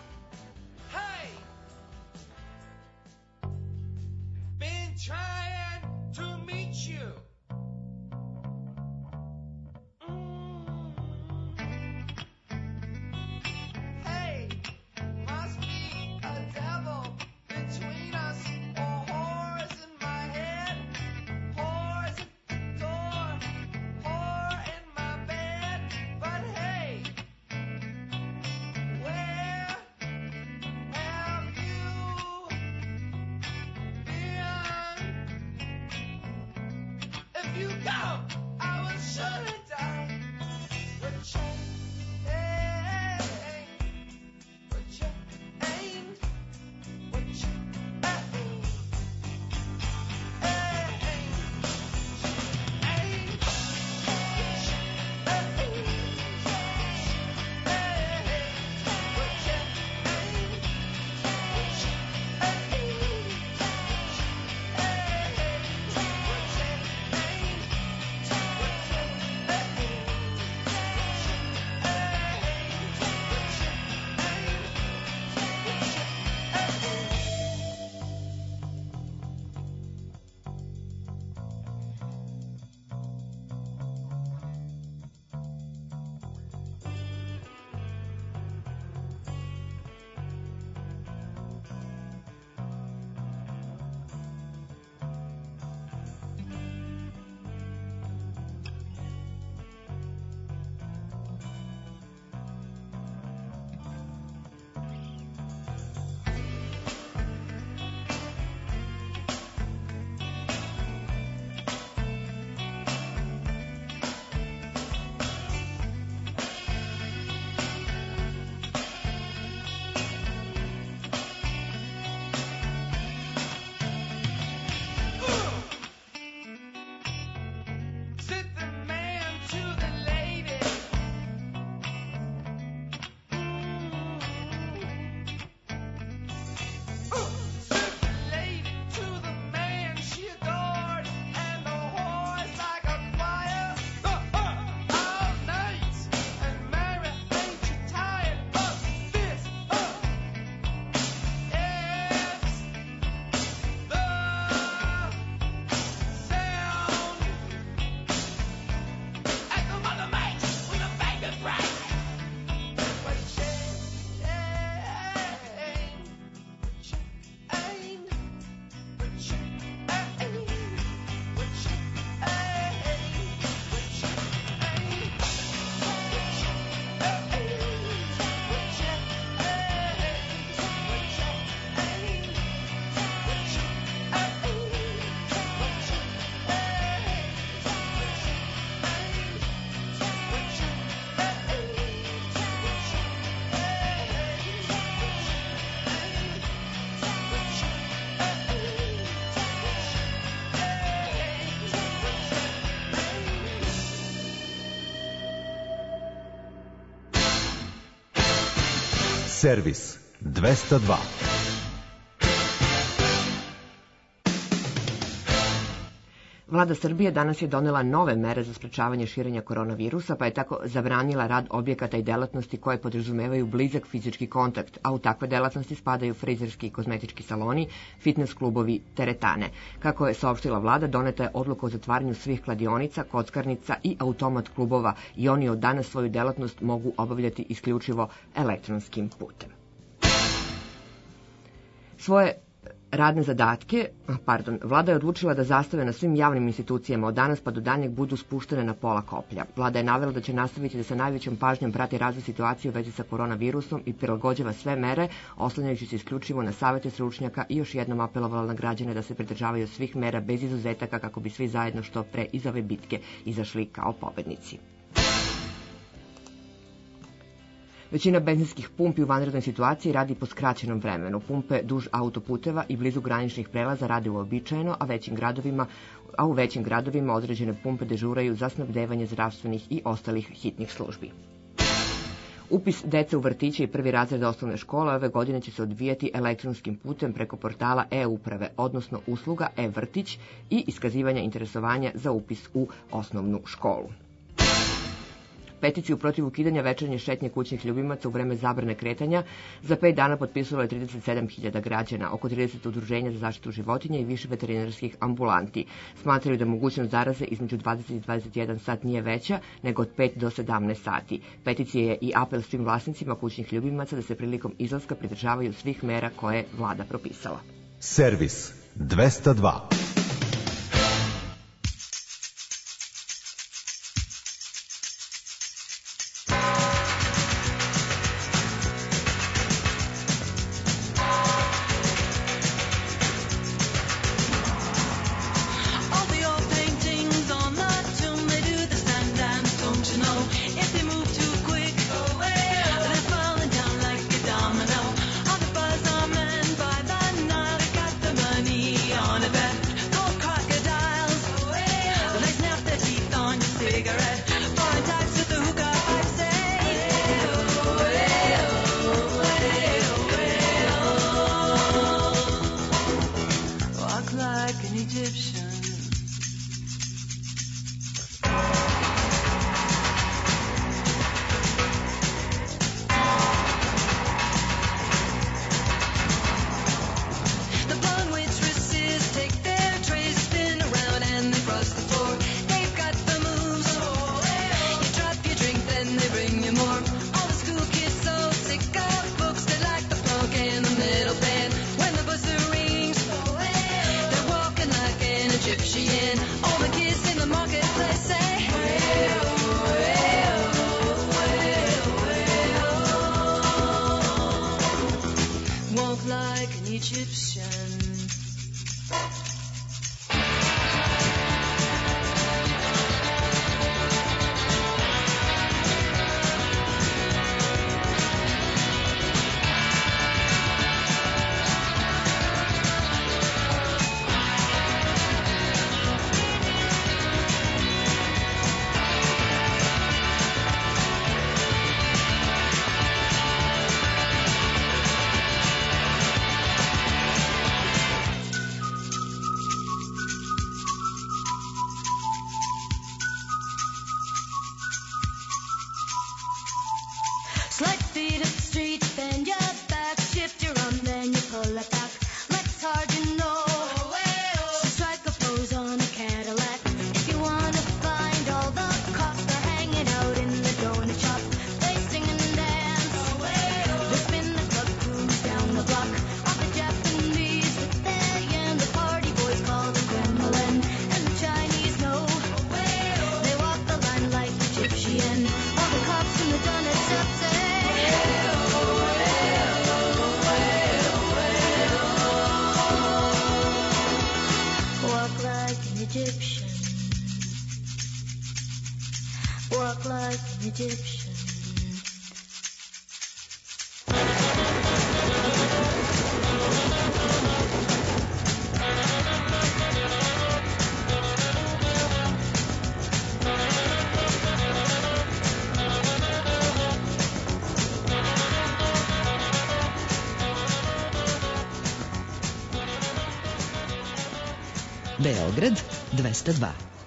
Servis 202. Vlada Srbije danas je donela nove mere za sprečavanje širenja koronavirusa, pa je tako zabranila rad objekata i delatnosti koje podrazumevaju blizak fizički kontakt, a u takve delatnosti spadaju frizerski i kozmetički saloni, fitness klubovi, teretane. Kako je saopštila vlada, doneta je odluka o zatvaranju svih kladionica, kockarnica i automat klubova i oni od danas svoju delatnost mogu obavljati isključivo elektronskim putem. Svoje radne zadatke, vlada je odlučila da zastave na svim javnim institucijama od danas pa do daljnjeg budu spuštene na pola koplja. Vlada je navela da će nastaviti da sa najvećom pažnjom prati razvoj situacije u vezi sa koronavirusom i prilagođava sve mere, oslanjajući se isključivo na savete stručnjaka i još jednom apelovala na građane da se pridržavaju svih mera bez izuzetaka kako bi svi zajedno što pre iz ove bitke izašli kao pobednici. Većina benzinskih pumpi u vanrednoj situaciji radi po skraćenom vremenu. Pumpe duž autoputeva i blizu graničnih prelaza rade uobičajeno, a u većim gradovima određene pumpe dežuraju za snabdevanje zdravstvenih i ostalih hitnih službi. Upis dece u vrtiće i prvi razred osnovne škole ove godine će se odvijati elektronskim putem preko portala e-uprave, odnosno usluga e-vrtić i iskazivanja interesovanja za upis u osnovnu školu. Peticiju protiv ukidanja večernje šetnje kućnih ljubimaca u vreme zabrane kretanja za 5 dana potpisalo je 37.000 građana, oko 30 udruženja za zaštitu životinja i više veterinarskih ambulanti. Smatraju da mogućnost zaraze između 20 i 21 sat nije veća nego od 5 do 17 sati. Peticija je i apel svim vlasnicima kućnih ljubimaca da se prilikom izlaska pridržavaju svih mera koje je vlada propisala. Servis 202. Walk like an Egyptian. Beograd 202.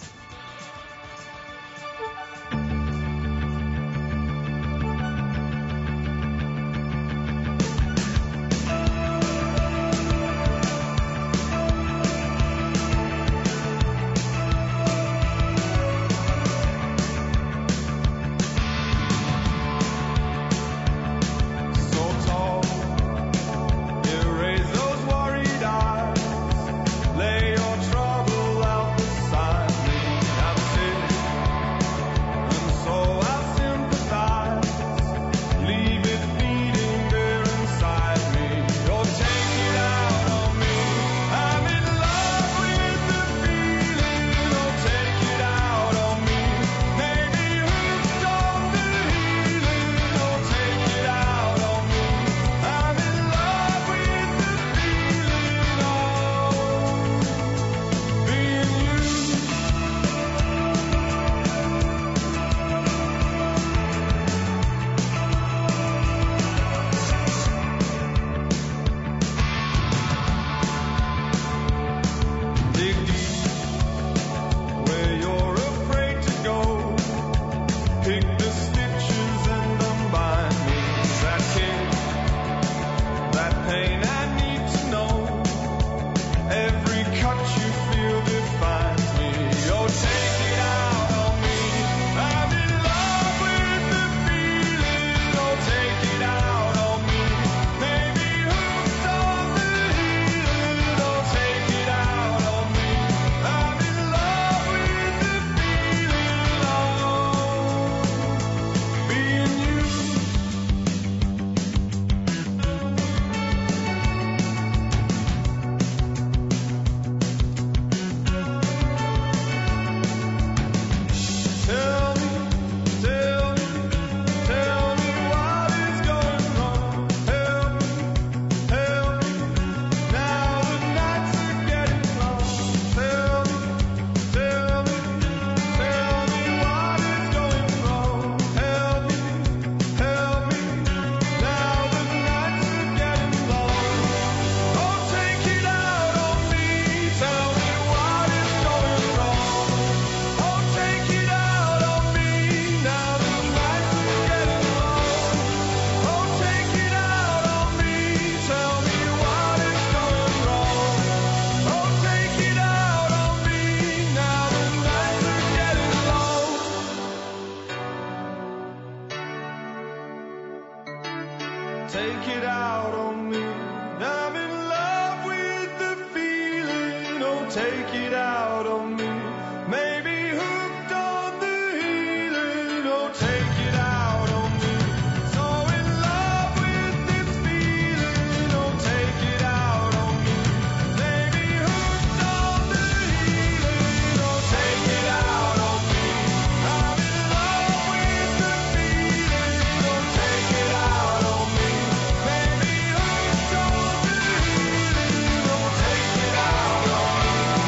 Take it out on me. I'm in love with the feeling. Oh, take it out on me. Maybe hooked on the healing. Oh, take it out on me. So in love with this feeling. Oh, take it out on me. Maybe hooked on the healing. Oh, take it out on me. I'm in love with the feeling. Oh, take it out on me. Maybe hooked on the healing. Oh, take it out on me.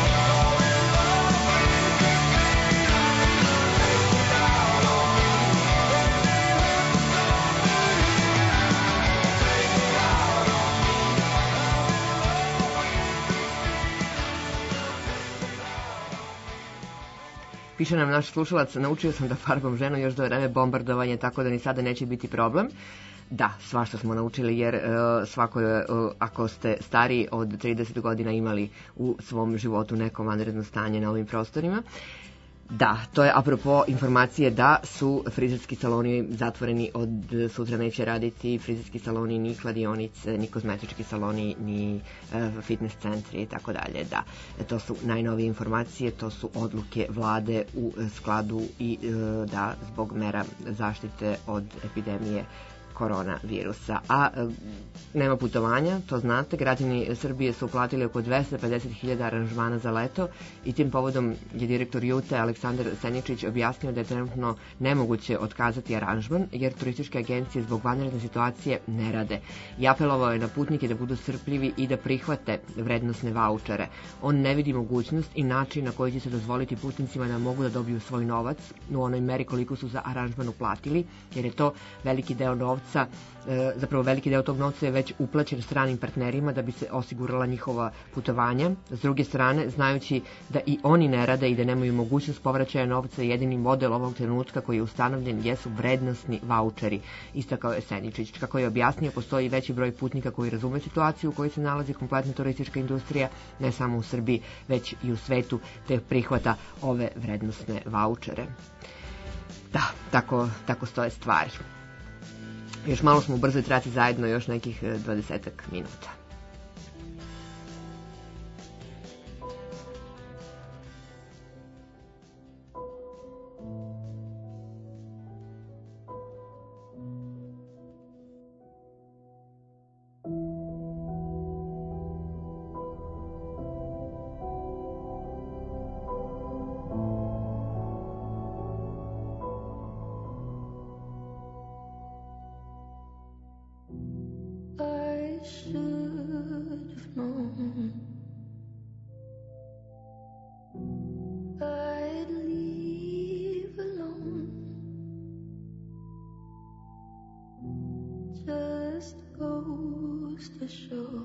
Piše nam naš slušalac, naučio sam da farbam ženu još do vreme bombardovanja, tako da ni sada neće biti problem. Da, svašta smo naučili, jer svako je, ako ste stariji od 30 godina imali u svom životu neko vanredno stanje na ovim prostorima. Da, to je apropo informacije da su frizerski saloni zatvoreni, od sutra neće raditi frizerski saloni, ni kladionice, ni kozmetički saloni, ni fitness centri i tako dalje. Da, to su najnovije informacije, to su odluke vlade u skladu i da zbog mera zaštite od epidemije koronavirusa. A nema putovanja, to znate, građani Srbije su uplatili oko 250.000 aranžmana za leto i tim povodom je direktor Jute Aleksandar Senjičić objasnio da je trenutno nemoguće otkazati aranžman jer turističke agencije zbog vanredne situacije ne rade. I apelovao je na putnike da budu strpljivi i da prihvate vrednosne vaučere. On ne vidi mogućnost i način na koji će se dozvoliti putnicima da mogu da dobiju svoj novac u onoj meri koliko su za aranžman uplatili, jer je to veliki deo novca novca, zapravo veliki deo tog novca je već uplaćen stranim partnerima da bi se osigurala njihova putovanja. S druge strane, znajući da i oni ne rade i da nemaju mogućnost povraćaja novca, jedini model ovog trenutka koji je ustanovljen jesu vrednosni vaučeri, istakao je Seničić. Kako je objasnio, postoji veći broj putnika koji razume situaciju u kojoj se nalazi kompletna turistička industrija, ne samo u Srbiji, već i u svetu, te prihvata ove vrednosne vaučere. Da, tako stoje stvari. Još malo smo u brzoj traci zajedno, još nekih 20-ak minuta. I should have known I'd leave alone. Just goes to show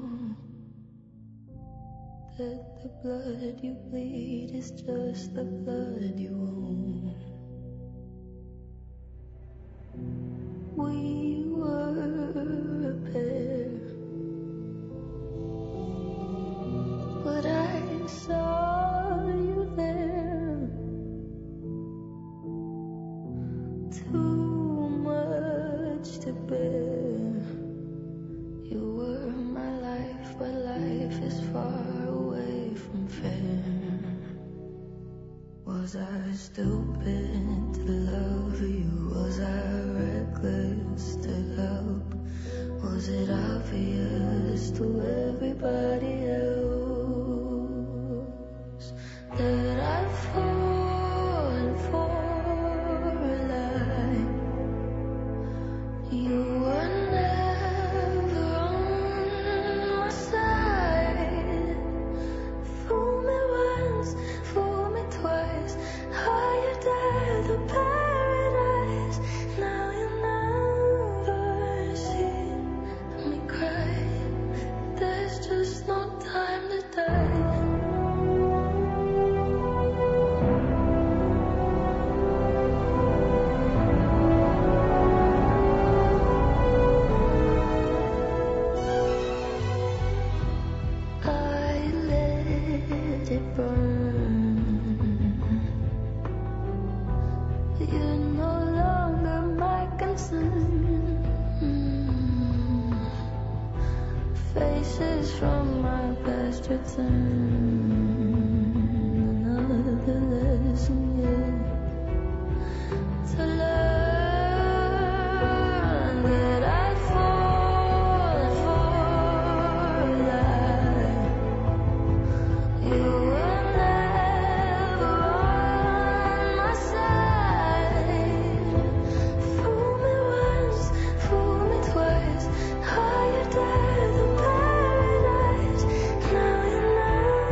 that the blood you bleed is just the blood you own. We were a pair, but I saw you there. Too much to bear. You were my life, but life is far away from fair. Was I stupid to love you? Was I reckless to help? Was it obvious to everybody else that I've fallen for a lie? You were never on my side. Fool me once, fool me twice. Higher than the paradise. Now you never see me cry. There's just no time to die. I let it burn. You're no longer my concern. Faces from my past return. Another lesson yet to learn that I'd fallen for a lie. You were never on my side. Fool me once, fool me twice. Higher than the paradise. Now you never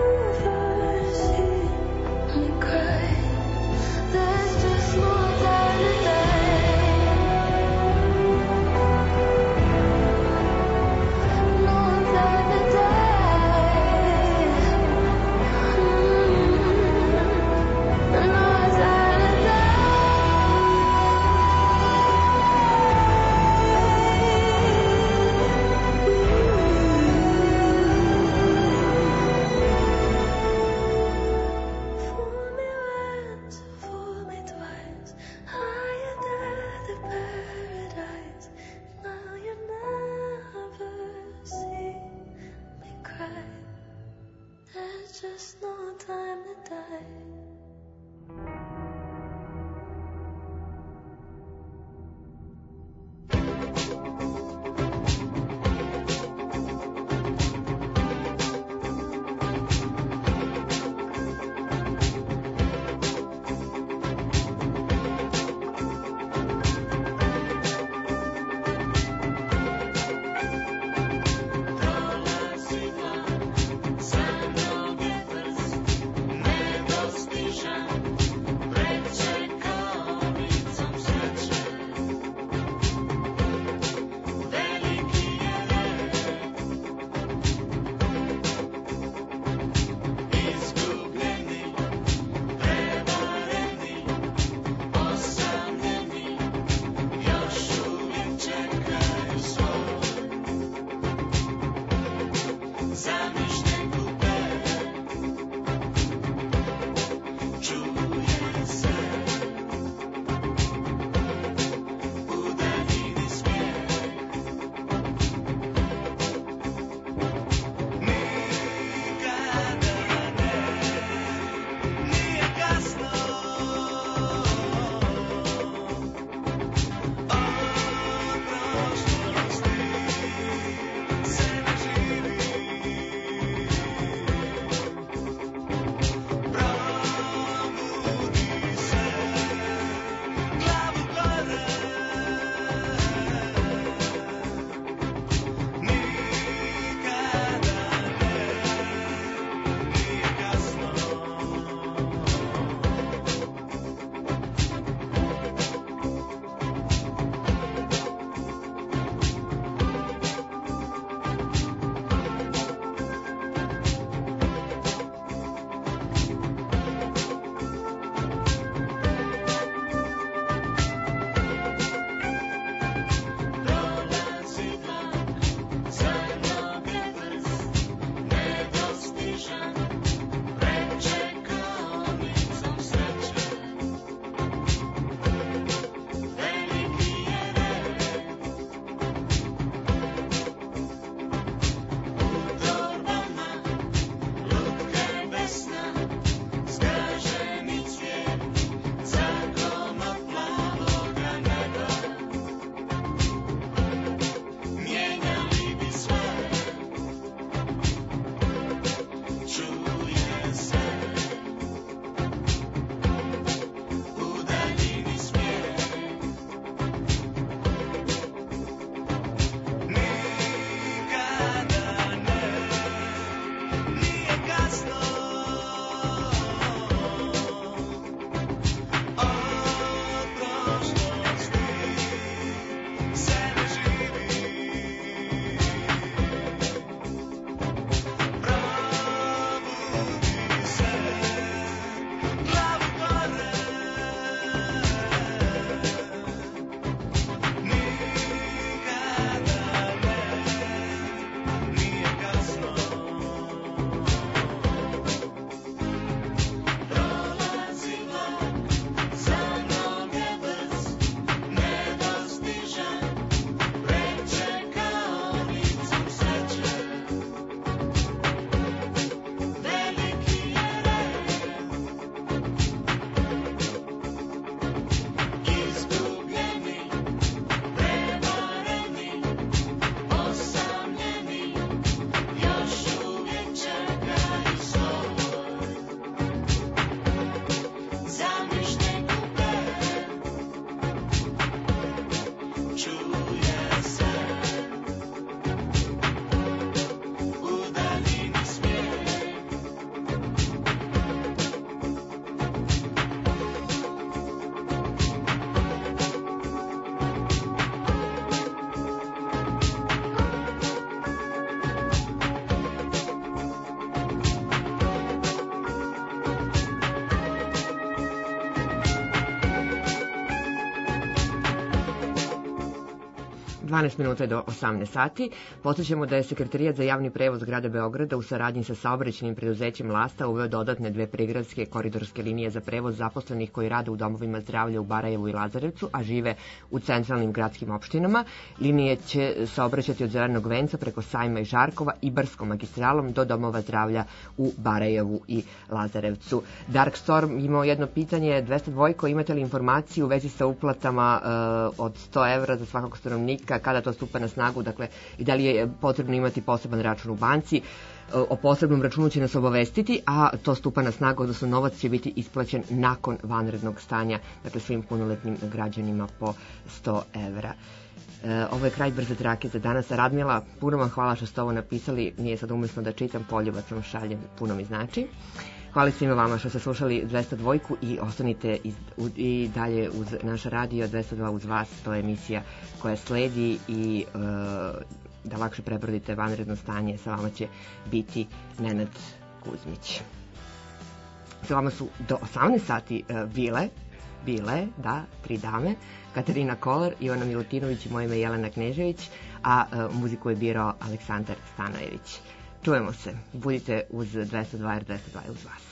12 minuta do 18 sati. Podsećamo da je Sekretarijat za javni prevoz grada Beograda u saradnji sa saobraćajnim preduzećem Lasta uveo dodatne 2 prigradske koridorske linije za prevoz zaposlenih koji rade u domovima zdravlja u Barajevu i Lazarevcu, a žive u centralnim gradskim opštinama. Linije će saobraćati od Zelenog venca preko Sajma i Žarkova i Brskom magistralom do domova zdravlja u Barajevu i Lazarevcu. Dark Storm imao jedno pitanje, 202, imate li informaciju u vezi sa uplatama od 100 evra za svakog stanovnika, kada to stupa na snagu, dakle, i da li je potrebno imati poseban račun u banci. O posebnom računu će nas obavestiti, a to stupa na snagu, odnosno novac će biti isplaćen nakon vanrednog stanja, dakle svim punoletnim građanima po 100 evra. Ovo je kraj brze trake za danas. Radmila, puno vam hvala što ste ovo napisali, nije sad umesno da čitam, poljubac vam šaljem, puno mi znači. Hvala svima vama što ste slušali 202 i ostanite i dalje uz naš radio. 202 uz vas, to je emisija koja sledi i da lakše prebrodite vanredno stanje, sa vama će biti Nenad Kuzmić. Sa vama su do 18 sati bile, da, 3 dame, Katarina Kolar, Ivana Milutinović i moje ime Jelena Knežević, a muziku je birao Aleksandar Stanojević. Čujemo se, budite uz 202 jer 202 je uz vas.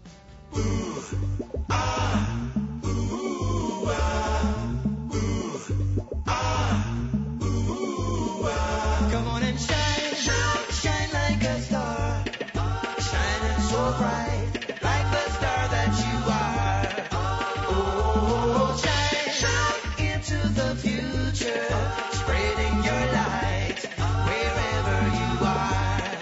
Come on and shine, shine, shine like a star, shining so bright, like the star that you are. Oh, shine, shine into the future, spreading your light wherever you are.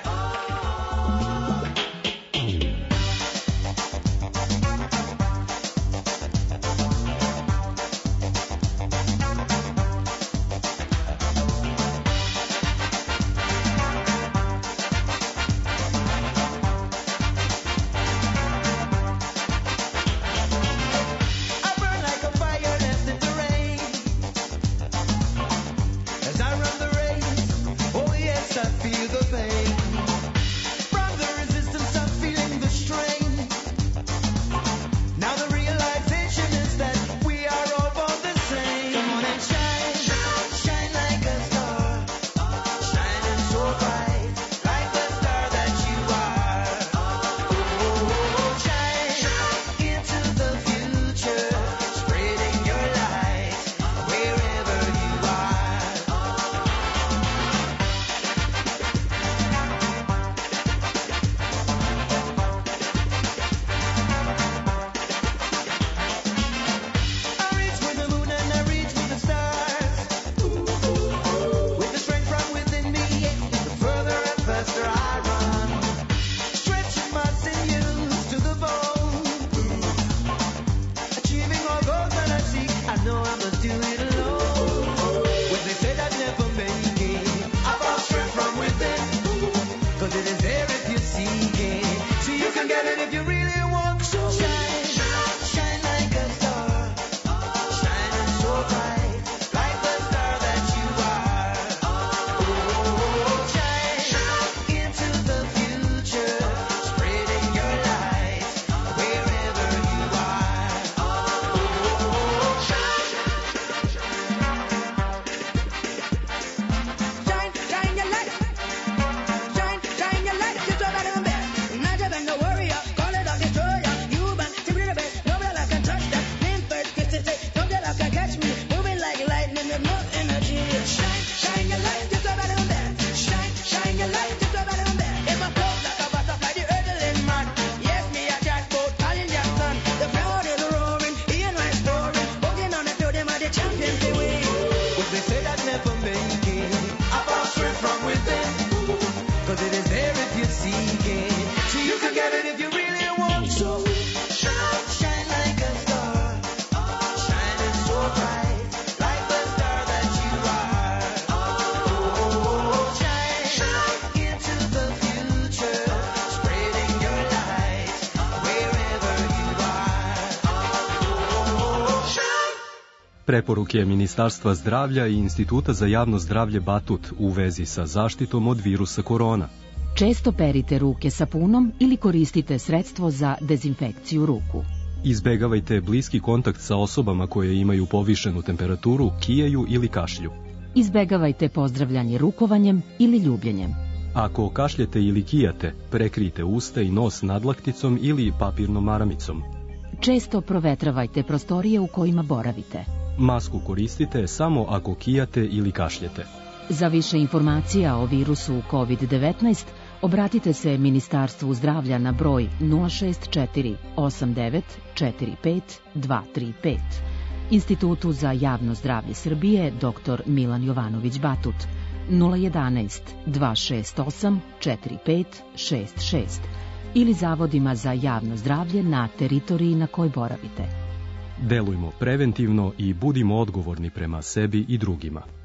I burn like a fire destined to rain. As I run the race, oh yes, I feel the pain. From the resistance, I'm feeling the strain. Now the realization is that we are all born the same. Come on and shine, shine, shine like a star, shining so bright, like the star that you are. Oh, shine, shine into the future, spreading your light wherever you are. I reach for the moon and I reach for the stars. With the strength from within me, the further and faster I run. Stretching my sinews to the bone. Achieving all goals that I seek, I know I must do it alone. When they said I'd never make it, I found strength from within. 'Cause it is there if you seek it. So you can get it if you really want. So shine, shine, shine like a star, shining so bright, like the star that you are. Oh, shine, shine into the future, spreading your light wherever you are. Oh, shine, Shine your light. Shine your light. Just over there, man. Not even no warrior. Call it a destroyer. You man, simply the best. Nobody like can touch that. Name first, kiss it, say. Nobody like can catch me. Moving like lightning with no energy. Shine your light. Just over there, man. Shine your light. Just over there, man. In my clothes like a butterfly, the earthling man. Yes, me a jackpot, calling Jackson. The crowd is roaring, hearing my story. Walking on the field, them are the champions they win. when they said I'd never make it, I found strength from within. 'Cause it is there if you seek it. So you can get it if you really want to. Shine, shine like a star, shining so bright, like the star that you are. Oh, shine, shine into the future, spreading your light wherever you are. Oh, shine. Preporuke Ministarstva zdravlja i Instituta za javno zdravlje Batut u vezi sa zaštitom od virusa korona. Često perite ruke sapunom ili koristite sredstvo za dezinfekciju ruku. Izbegavajte bliski kontakt sa osobama koje imaju povišenu temperaturu, kijaju ili kašlju. Izbegavajte pozdravljanje rukovanjem ili ljubljenjem. Ako kašljete ili kijate, prekrijte usta i nos nadlakticom ili papirnom maramicom. Često provetravajte prostorije u kojima boravite. Masku koristite samo ako kijate ili kašljete. Za više informacija o virusu COVID-19 obratite se Ministarstvu zdravlja na broj 064 89 45 235, Institutu za javno zdravlje Srbije dr. Milan Jovanović Batut 011 268 4566 ili zavodima za javno zdravlje na teritoriji na kojoj boravite. Delujmo preventivno i budimo odgovorni prema sebi i drugima.